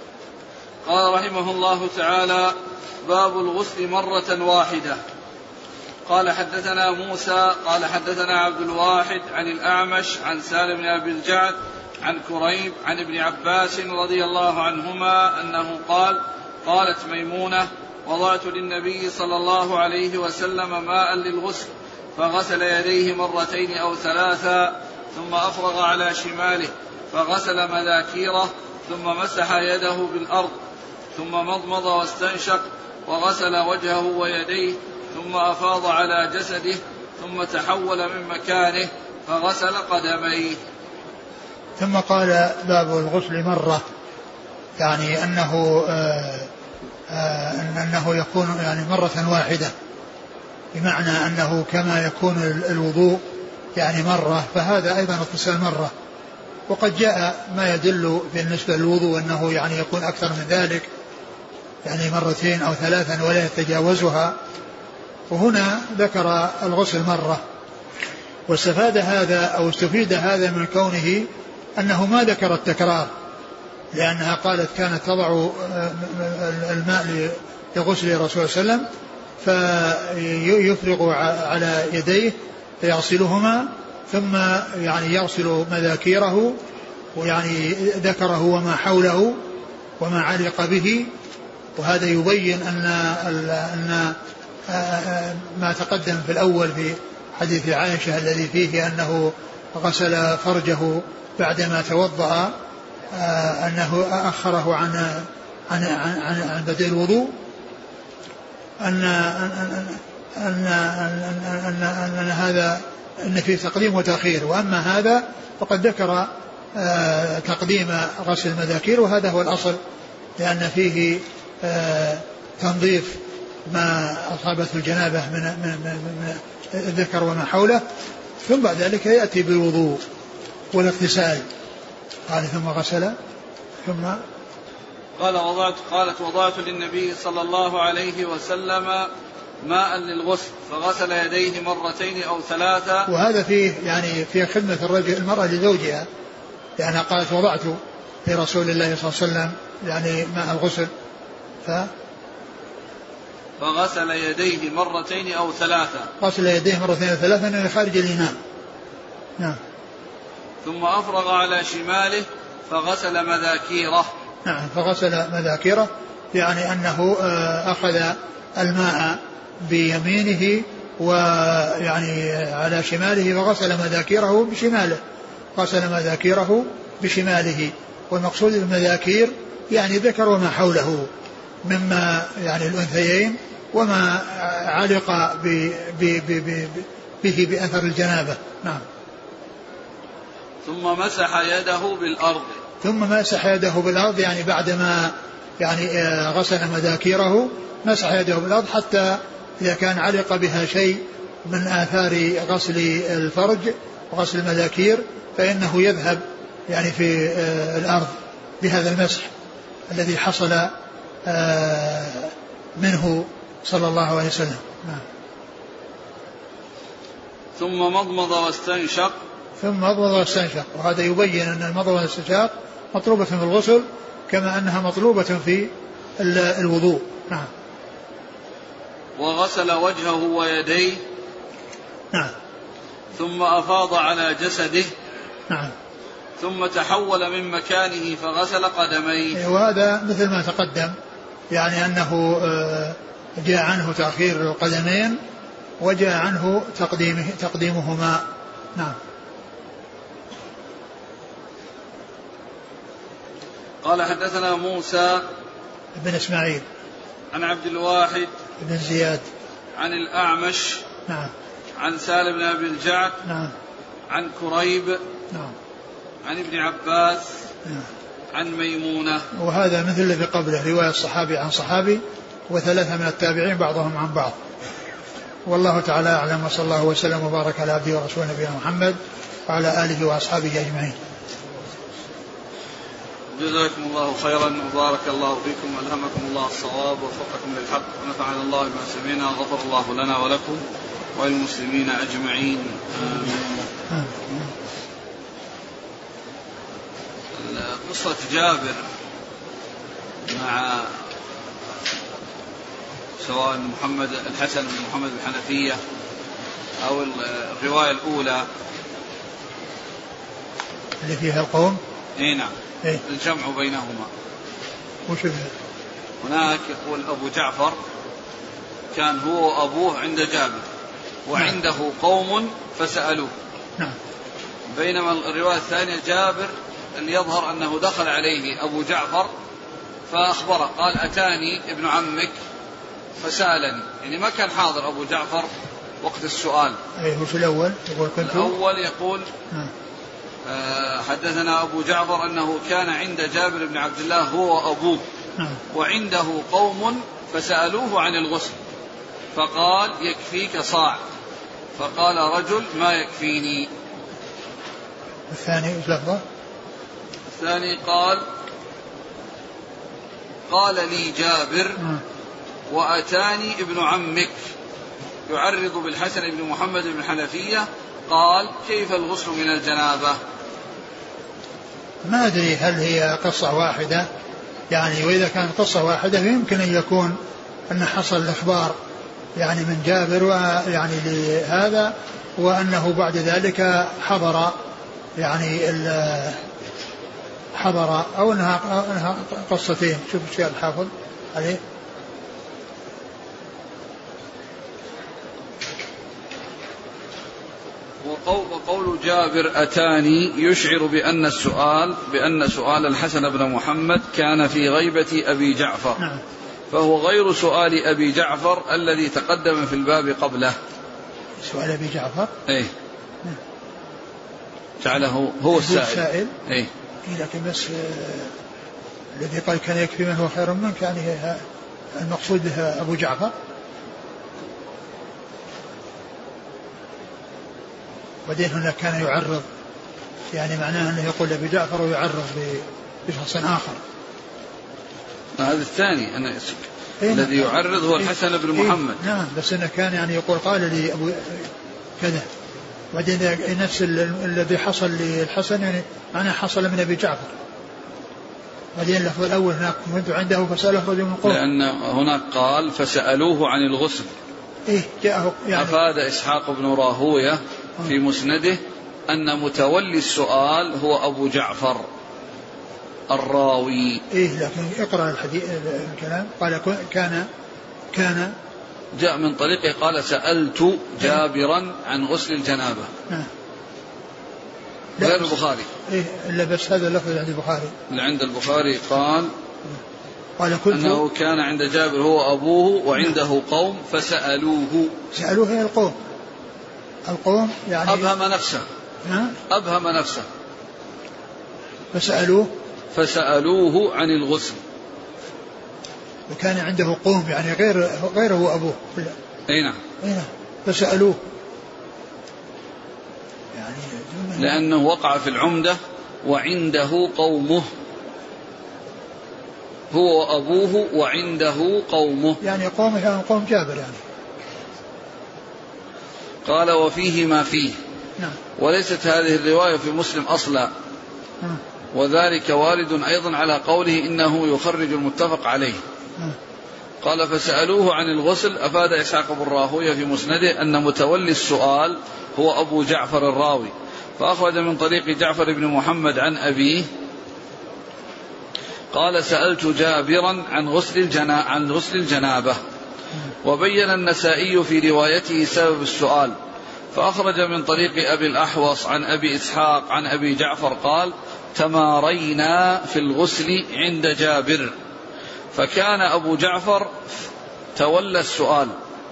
قال رحمه الله تعالى باب الغسل مرة واحدة. قال حدثنا موسى قال حدثنا عبد الواحد عن الأعمش عن سالم بن أبي الجعد عن كريب عن ابن عباس رضي الله عنهما أنه قال قالت ميمونة وضعت للنبي صلى الله عليه وسلم ماء للغسل فغسل يديه مرتين أو ثلاثا ثم أفرغ على شماله فغسل مذاكيره ثم مسح يده بالأرض ثم مضمض واستنشق وغسل وجهه ويديه ثم أفاض على جسده ثم تحول من مكانه فغسل قدميه. ثم قال باب الغسل مرة، يعني أنه آآ آآ أنه يكون يعني مرة واحدة، بمعنى أنه كما يكون الوضوء يعني مرة فهذا أيضا اغتسال مرة. وقد جاء ما يدل بالنسبة للوضوء أنه يعني يكون أكثر من ذلك، يعني مرتين أو ثلاثا ولا يتجاوزها، وهنا ذكر الغسل مرة. واستفاد هذا أو استفيد هذا من كونه أنه ما ذكر التكرار، لأنها قالت كانت تضع الماء لغسل الرسول صلى الله عليه وسلم فيفرغ على يديه فيغسلهما ثم يعني يغسل مذاكيره ويعني ذكره وما حوله وما علق به. وهذا يبين أن أن ما تقدم في الأول في حديث عائشة الذي فيه أنه غسل فرجه بعدما توضأ أنه أخره عن عن عن, عن بدء الوضوء، أن أن أن أن أن, أن هذا أن فيه تقديم وتأخير. وأما هذا فقد ذكر تقديم غسل المذاكير، وهذا هو الأصل، لأن فيه تنظيف ما أصابته الجنابة من, من, من الذكر وما حوله، ثم بعد ذلك يأتي بالوضوء والاغتسال. قال ثم غسل ثم قال وضعت قالت وضعت للنبي صلى الله عليه وسلم ماء للغسل فغسل يديه مرتين أو ثلاثة. وهذا فيه يعني في خدمة الرجل المرأة لزوجها، يعني قالت وضعت في رسول الله صلى الله عليه وسلم يعني ماء الغسل ف فغسل يديه مرتين أو ثلاثة غسل يديه مرتين أو ثلاثة من خارج الإناء. نعم. ثم أفرغ على شماله فغسل مذاكيره. نعم فغسل مذاكيره، يعني أنه أخذ الماء بيمينه ويعني على شماله فغسل مذاكيره بشماله غسل مذاكيره بشماله. والمقصود بالمذاكير يعني ذكر وما حوله مما يعني الأنثيين وما علق ب ب ب به بأثر الجنابة. نعم. ثم مسح يده بالأرض ثم مسح يده بالأرض يعني بعدما يعني غسل مذاكيره مسح يده بالأرض، حتى إذا كان علق بها شيء من آثار غسل الفرج وغسل المذاكير فإنه يذهب يعني في الأرض بهذا المسح الذي حصل منه صلى الله عليه وسلم. نعم. ثم مضمض واستنشق ثم مضمض واستنشق، وهذا يبين أن المضمض والاستنشاق مطلوبة في الغسل كما أنها مطلوبة في الوضوء. نعم. وغسل وجهه ويديه. نعم. ثم أفاض على جسده. نعم. ثم تحول من مكانه فغسل قدميه. وهذا مثل ما تقدم، يعني أنه جاء عنه تأخير القدمين وجاء عنه تقديمه تقديمهما. نعم. قال حدثنا موسى بن إسماعيل عن عبد الواحد بن زياد عن الأعمش. نعم. عن سالم بن أبي الجعد. نعم. عن كريب. نعم. عن ابن عباس. نعم. عن ميمونة. وهذا مثل الذي قبله، رواية الصحابي عن صحابي وثلاثة من التابعين بعضهم عن بعض. والله تعالى أعلم، وصلى الله وسلم وبارك على عبده ورسوله نبينا محمد وعلى آله وأصحابه أجمعين. جزاكم الله خيرا وبارك الله فيكم وألهمكم الله الصواب ووفقكم للحق ونفعنا الله بما سمعنا وغفر الله لنا ولكم وللمسلمين أجمعين. آمين. قصة جابر مع سواء محمد الحسن بن محمد الحنفية أو الرواية الأولى اللي فيها القوم. اي نعم. إيه؟ الجمع بينهما. وش هناك يقول أبو جعفر كان هو وأبوه عند جابر وعنده نعم. قوم فسألوه. نعم. بينما الرواية الثانية جابر اللي يظهر أنه دخل عليه أبو جعفر فأخبره قال أتاني ابن عمك فسألني، يعني ما كان حاضر أبو جعفر وقت السؤال. أيه وش الأول يقول كنت الأول يقول آه حدثنا أبو جعفر أنه كان عند جابر بن عبد الله هو وأبوه نعم. وعنده قوم فسألوه عن الغسل فقال يكفيك صاع، فقال رجل ما يكفيني. الثاني ايش لفظه؟ الثاني قال قال لي جابر وأتاني ابن عمك يعرض بالحسن بن محمد بن حنفية قال كيف الغسل من الجنابة؟ ما أدري هل هي قصة واحدة يعني، وإذا كانت قصة واحدة فيمكن أن يكون أن حصل الإخبار يعني من جابر ويعني لهذا، وأنه بعد ذلك حضر يعني حضر أو أنها, أنها قصتين. شوف الشيء الحافظ عليه. وقول جابر أتاني يشعر بأن السؤال بأن سؤال الحسن بن محمد كان في غيبة أبي جعفر. نعم. فهو غير سؤال أبي جعفر الذي تقدم في الباب قبله. سؤال أبي جعفر إيه جعله هو السائل, السائل. إيه لكن بس الذي قال كان يكفي من هو خير منك يعني المقصود به أبو جعفر. بعدين هنا كان يعرض يعني معناه أنه يقول أبي جعفر ويعرض بشخص آخر. هذا الثاني أنا إيه الذي يعرض هو الحسن بن محمد. إيه نعم بس إنه كان يعني يقول قال لي أبو كذا، بعدين نفس الذي حصل للحسن يعني معناه حصل من أبي جعفر. بعدين اللفظ الأول هناك كنت عنده فسأله رجل من قوم، لأن هناك قال فسألوه عن الغسل. إيه جاءه يعني. أفاد إسحاق بن راهوية في مسنده أن متولي السؤال هو أبو جعفر الراوي. إيه لكن اقرأ الحديث الكلام. قال كان كان جاء من طريقه قال سألت جابرا عن غسل الجنابة. نعم. غير البخاري. إيه إلا بس هذا اللفظ عند البخاري. اللي عند البخاري قال قال كنت أنه كان عند جابر هو أبوه وعنده قوم فسألوه. سألوه هي القوم. القوم يعني أبهم نفسه. ها؟ أبهم نفسه. فسألوه فسألوه عن الغسل. وكان عنده قوم يعني غير غيره أبوه. أي نعم. أي نعم. فسألوه يعني لأنه وقع في العمدة وعنده قومه، هو وأبوه وعنده قومه يعني قومه يعني قوم جابر يعني. قال وفيه ما فيه. نعم. وليست هذه الرواية في مسلم أصلا. نعم. وذلك وارد أيضا على قوله إنه يخرج المتفق عليه. نعم. قال فسألوه عن الغسل أفاد إسحاق بن راهويه في مسنده أن متولي السؤال هو أبو جعفر الراوي، فأخرج من طريق جعفر بن محمد عن أبيه قال سألت جابرا عن غسل الجنا عن غسل الجنابة. وبين النسائي في روايته سبب السؤال، فأخرج من طريق أبي الأحوص عن أبي إسحاق عن أبي جعفر قال تمارينا في الغسل عند جابر، فكان أبو جعفر تولى السؤال،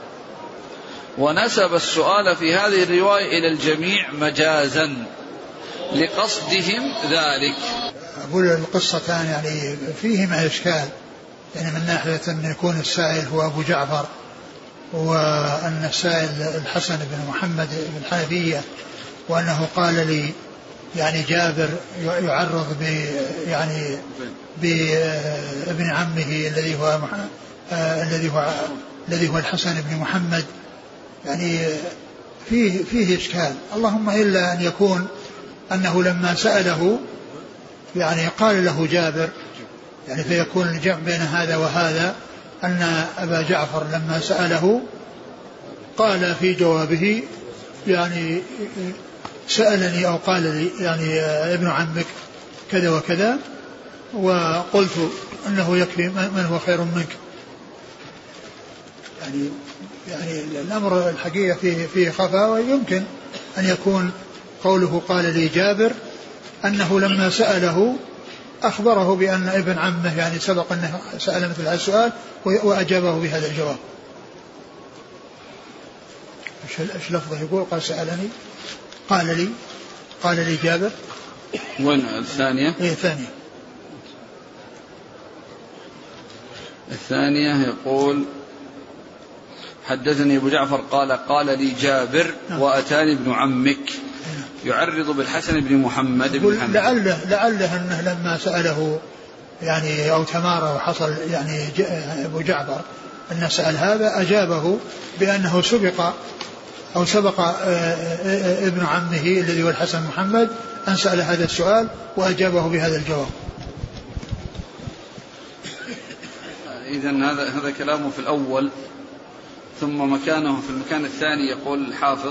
ونسب السؤال في هذه الرواية إلى الجميع مجازا لقصدهم ذلك. أقول القصتان يعني فيهما إشكال، يعني من ناحية أن يكون السائل هو أبو جعفر، وأن السائل الحسن بن محمد بن حنفية، وأنه قال لي يعني جابر يعرض ب يعني بابن عمه الذي هو آه الذي هو الذي هو الحسن بن محمد، يعني فيه فيه إشكال. اللهم إلا أن يكون أنه لما سأله يعني قال له جابر، يعني فيكون الجمع بين هذا وهذا، أن أبا جعفر لما سأله قال في جوابه يعني سألني أو قال لي يعني ابن عمك كذا وكذا، وقلت أنه يكفي من هو خير منك. يعني يعني الأمر الحقيقة فيه فيه خفاء، ويمكن أن يكون قوله قال لي جابر أنه لما سأله أخبره بأن ابن عمه يعني سبق أنه سأل مثل هذا السؤال وأجابه بهذا الجواب. إيش لفظه يقول؟ قال سألني قال لي قال لي جابر. وين الثانية؟ هي الثانية. الثانية يقول حدثني أبو جعفر قال قال لي جابر وأتاني ابن عمك يعرض بالحسن بن محمد بن حنبل. لعله لعله أنه لما سأله يعني أو تمارى وحصل يعني أبو جعفر أن سأل هذا أجابه بأنه سبق أو سبق ابن عمه الذي هو الحسن محمد أن سأل هذا السؤال وأجابه بهذا الجواب. إذن هذا هذا كلامه في الأول، ثم مكانه في المكان الثاني يقول الحافظ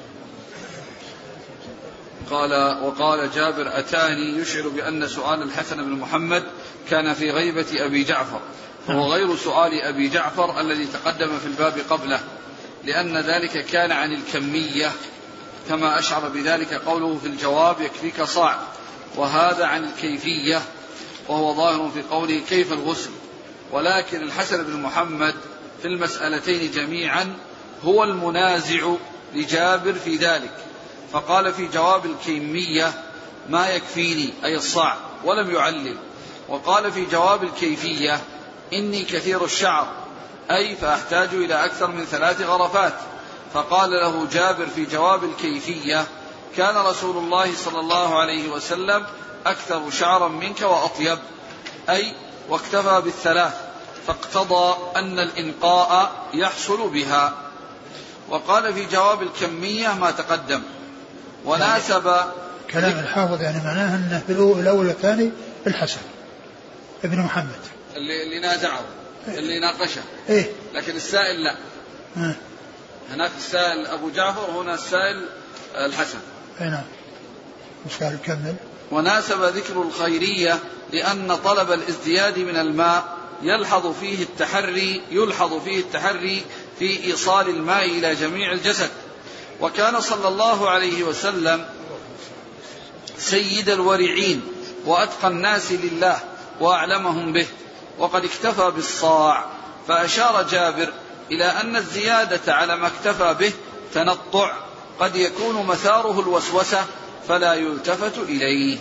قال وقال جابر أتاني يشعر بأن سؤال الحسن بن محمد كان في غيبة أبي جعفر، وهو غير سؤال أبي جعفر الذي تقدم في الباب قبله، لأن ذلك كان عن الكمية كما أشعر بذلك قوله في الجواب يكفيك صاع، وهذا عن الكيفية وهو ظاهر في قوله كيف الغسل. ولكن الحسن بن محمد في المسألتين جميعا هو المنازع لجابر في ذلك، فقال في جواب الكمية ما يكفيني أي الصاع ولم يعلل، وقال في جواب الكيفية إني كثير الشعر أي فأحتاج إلى أكثر من ثلاث غرفات، فقال له جابر في جواب الكيفية كان رسول الله صلى الله عليه وسلم أكثر شعرا منك وأطيب، أي واكتفى بالثلاث، فاقتضى أن الإنقاء يحصل بها. وقال في جواب الكمية ما تقدم. وناسب كلام الحافظ يعني معناه أنه في الأول والثاني الحسن ابن محمد اللي, اللي نازعه اللي ناقشه إيه؟ لكن السائل لا آه. هناك السائل أبو جعفر، هنا السائل الحسن. نعم. مش قال كمل. وناسب ذكر الخيرية لأن طلب الازدياد من الماء يلحظ فيه التحري يلحظ فيه التحري في إيصال الماء إلى جميع الجسد، وكان صلى الله عليه وسلم سيد الورعين وأتقى الناس لله وأعلمهم به، وقد اكتفى بالصاع، فأشار جابر إلى أن الزيادة على ما اكتفى به تنطع قد يكون مثاره الوسوسة فلا يلتفت إليه.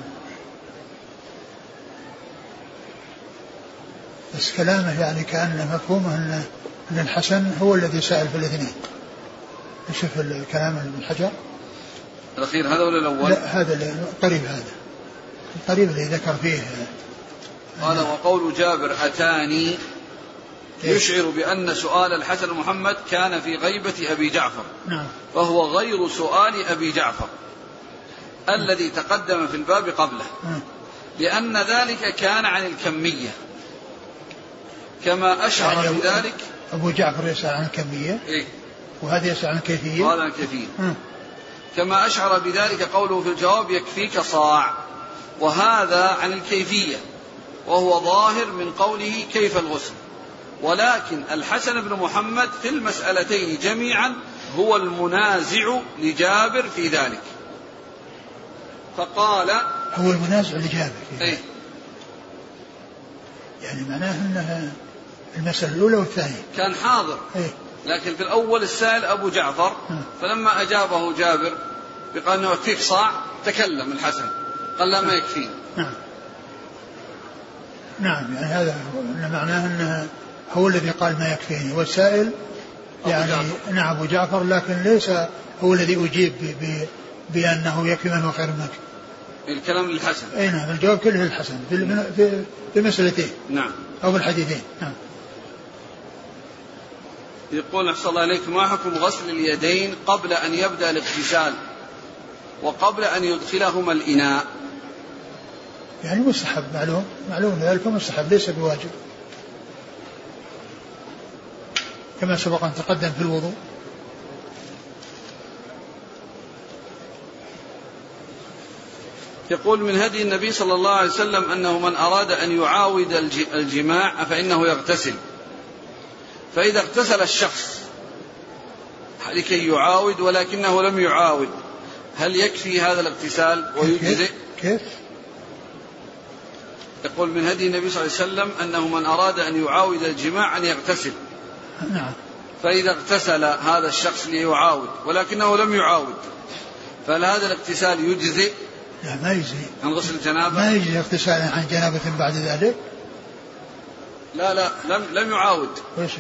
بس كلامه يعني كأن مفهومه أن أن الحسن هو الذي سأل في الاثنين. شوف الكلام ابن حجر الأخير هذا ولا الأول؟ لا هذا قريب، هذا قريب اللي ذكر فيه. قال وقول جابر أتاني يشعر بأن سؤال الحسن محمد كان في غيبة أبي جعفر، نعم. فهو غير سؤال أبي جعفر الذي تقدم في الباب قبله، لأن ذلك كان عن الكمية كما أشعر يعني بذلك. أبو جعفر يسأل عن الكمية إيه؟ وهذا يسأل عن الكيفية. هذا عن الكيفية. كما أشعر بذلك قوله في الجواب يكفيك صاع، وهذا عن الكيفية، وهو ظاهر من قوله كيف الغسل. ولكن الحسن بن محمد في المسألتين جميعا هو المنازع لجابر في ذلك، فقال هو المنازع لجابر. إيه؟ يعني معناه أنها المسألة الأولى والثانية كان حاضر. إيه؟ لكن في الأول السائل أبو جعفر، فلما أجابه جابر بقال أنه يكفيك صاع تكلم الحسن قال لا ما يكفينا. نعم نعم يعني هذا معناه أنه هو الذي قال ما يكفيني، والسائل يعني نعم أبو جعفر، لكن ليس هو الذي أجيب بأنه يكفي من هو خير منك. الكلام للحسن. أي نعم الجواب كله للحسن في في في مسألتين. نعم. أو في الحديثين. نعم. يقول أحسن الله إليك ما حكم غسل اليدين قبل أن يبدأ الاغتسال وقبل أن يدخلهما الإناء؟ يعني مستحب، معلوم معلوم ذلك مستحب ليس بواجب، كما سبق أن تقدم في الوضوء. يقول من هدي النبي صلى الله عليه وسلم أنه من أراد أن يعاود الجماع فإنه يغتسل، فإذا اغتسل الشخص لكي يعاود ولكنه لم يعاود هل يكفي هذا الاغتسال ويجزئ؟ كيف؟ يقول من هدي النبي صلى الله عليه وسلم أنه من أراد أن يعاود الجماع أن يغتسل. نعم. فإذا اغتسل هذا الشخص ليعاود ولكنه لم يعاود فهل هذا الاغتسال يجزئ؟ لا ما يجزي عن غسل الجنابة. ما يجزي اغتسال عن جنابة بعد ذلك. لا لا لم لم يعاود. ايش؟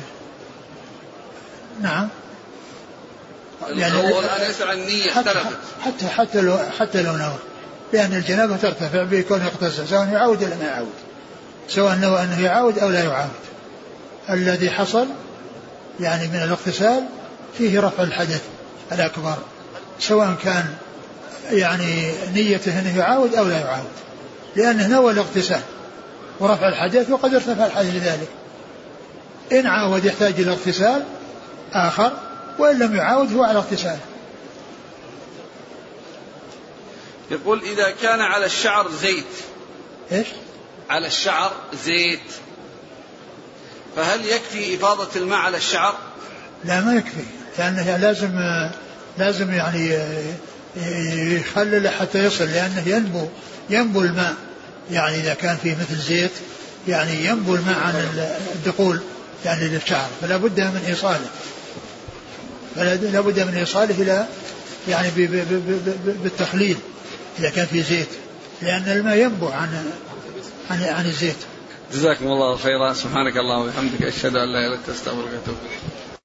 نعم. يعني هو الآن يسأل عن النية اختلفت. حتى حتى لو حتى لو نوى، لأن الجنابة ترتفع بيكون يغتسل سواء يعاود ولا ما يعاود، سواء نوى أنه يعاود أو لا يعاود. الذي حصل يعني من الاغتسال فيه رفع الحدث الأكبر، سواء كان يعني نيته أنه يعاود أو لا يعاود، لأنه نوى الاغتسال ورفع الحدث وقد ارتفع الحدث لذلك. إن عاود يحتاج إلى اغتسال آخر، وإن لم يعاود هو على اغتسال. يقول إذا كان على الشعر زيت. إيش؟ على الشعر زيت فهل يكفي إفاضة الماء على الشعر؟ لا ما يكفي، لأنه لازم لازم يعني يخلل حتى يصل، لأنه ينبو ينبو الماء، يعني إذا كان فيه مثل زيت يعني ينبو الماء عن الدخول يعني للشعر، فلا بد من إيصاله فلا بد من إيصاله إلى يعني بالتخليل إذا كان فيه زيت، لأن الماء ينبو عن عن عن الزيت. جزاكم الله خيرا. سبحانك اللهم وبحمدك أشهد أن لا إله إلا أنت أستغفرك وأتوب إليك.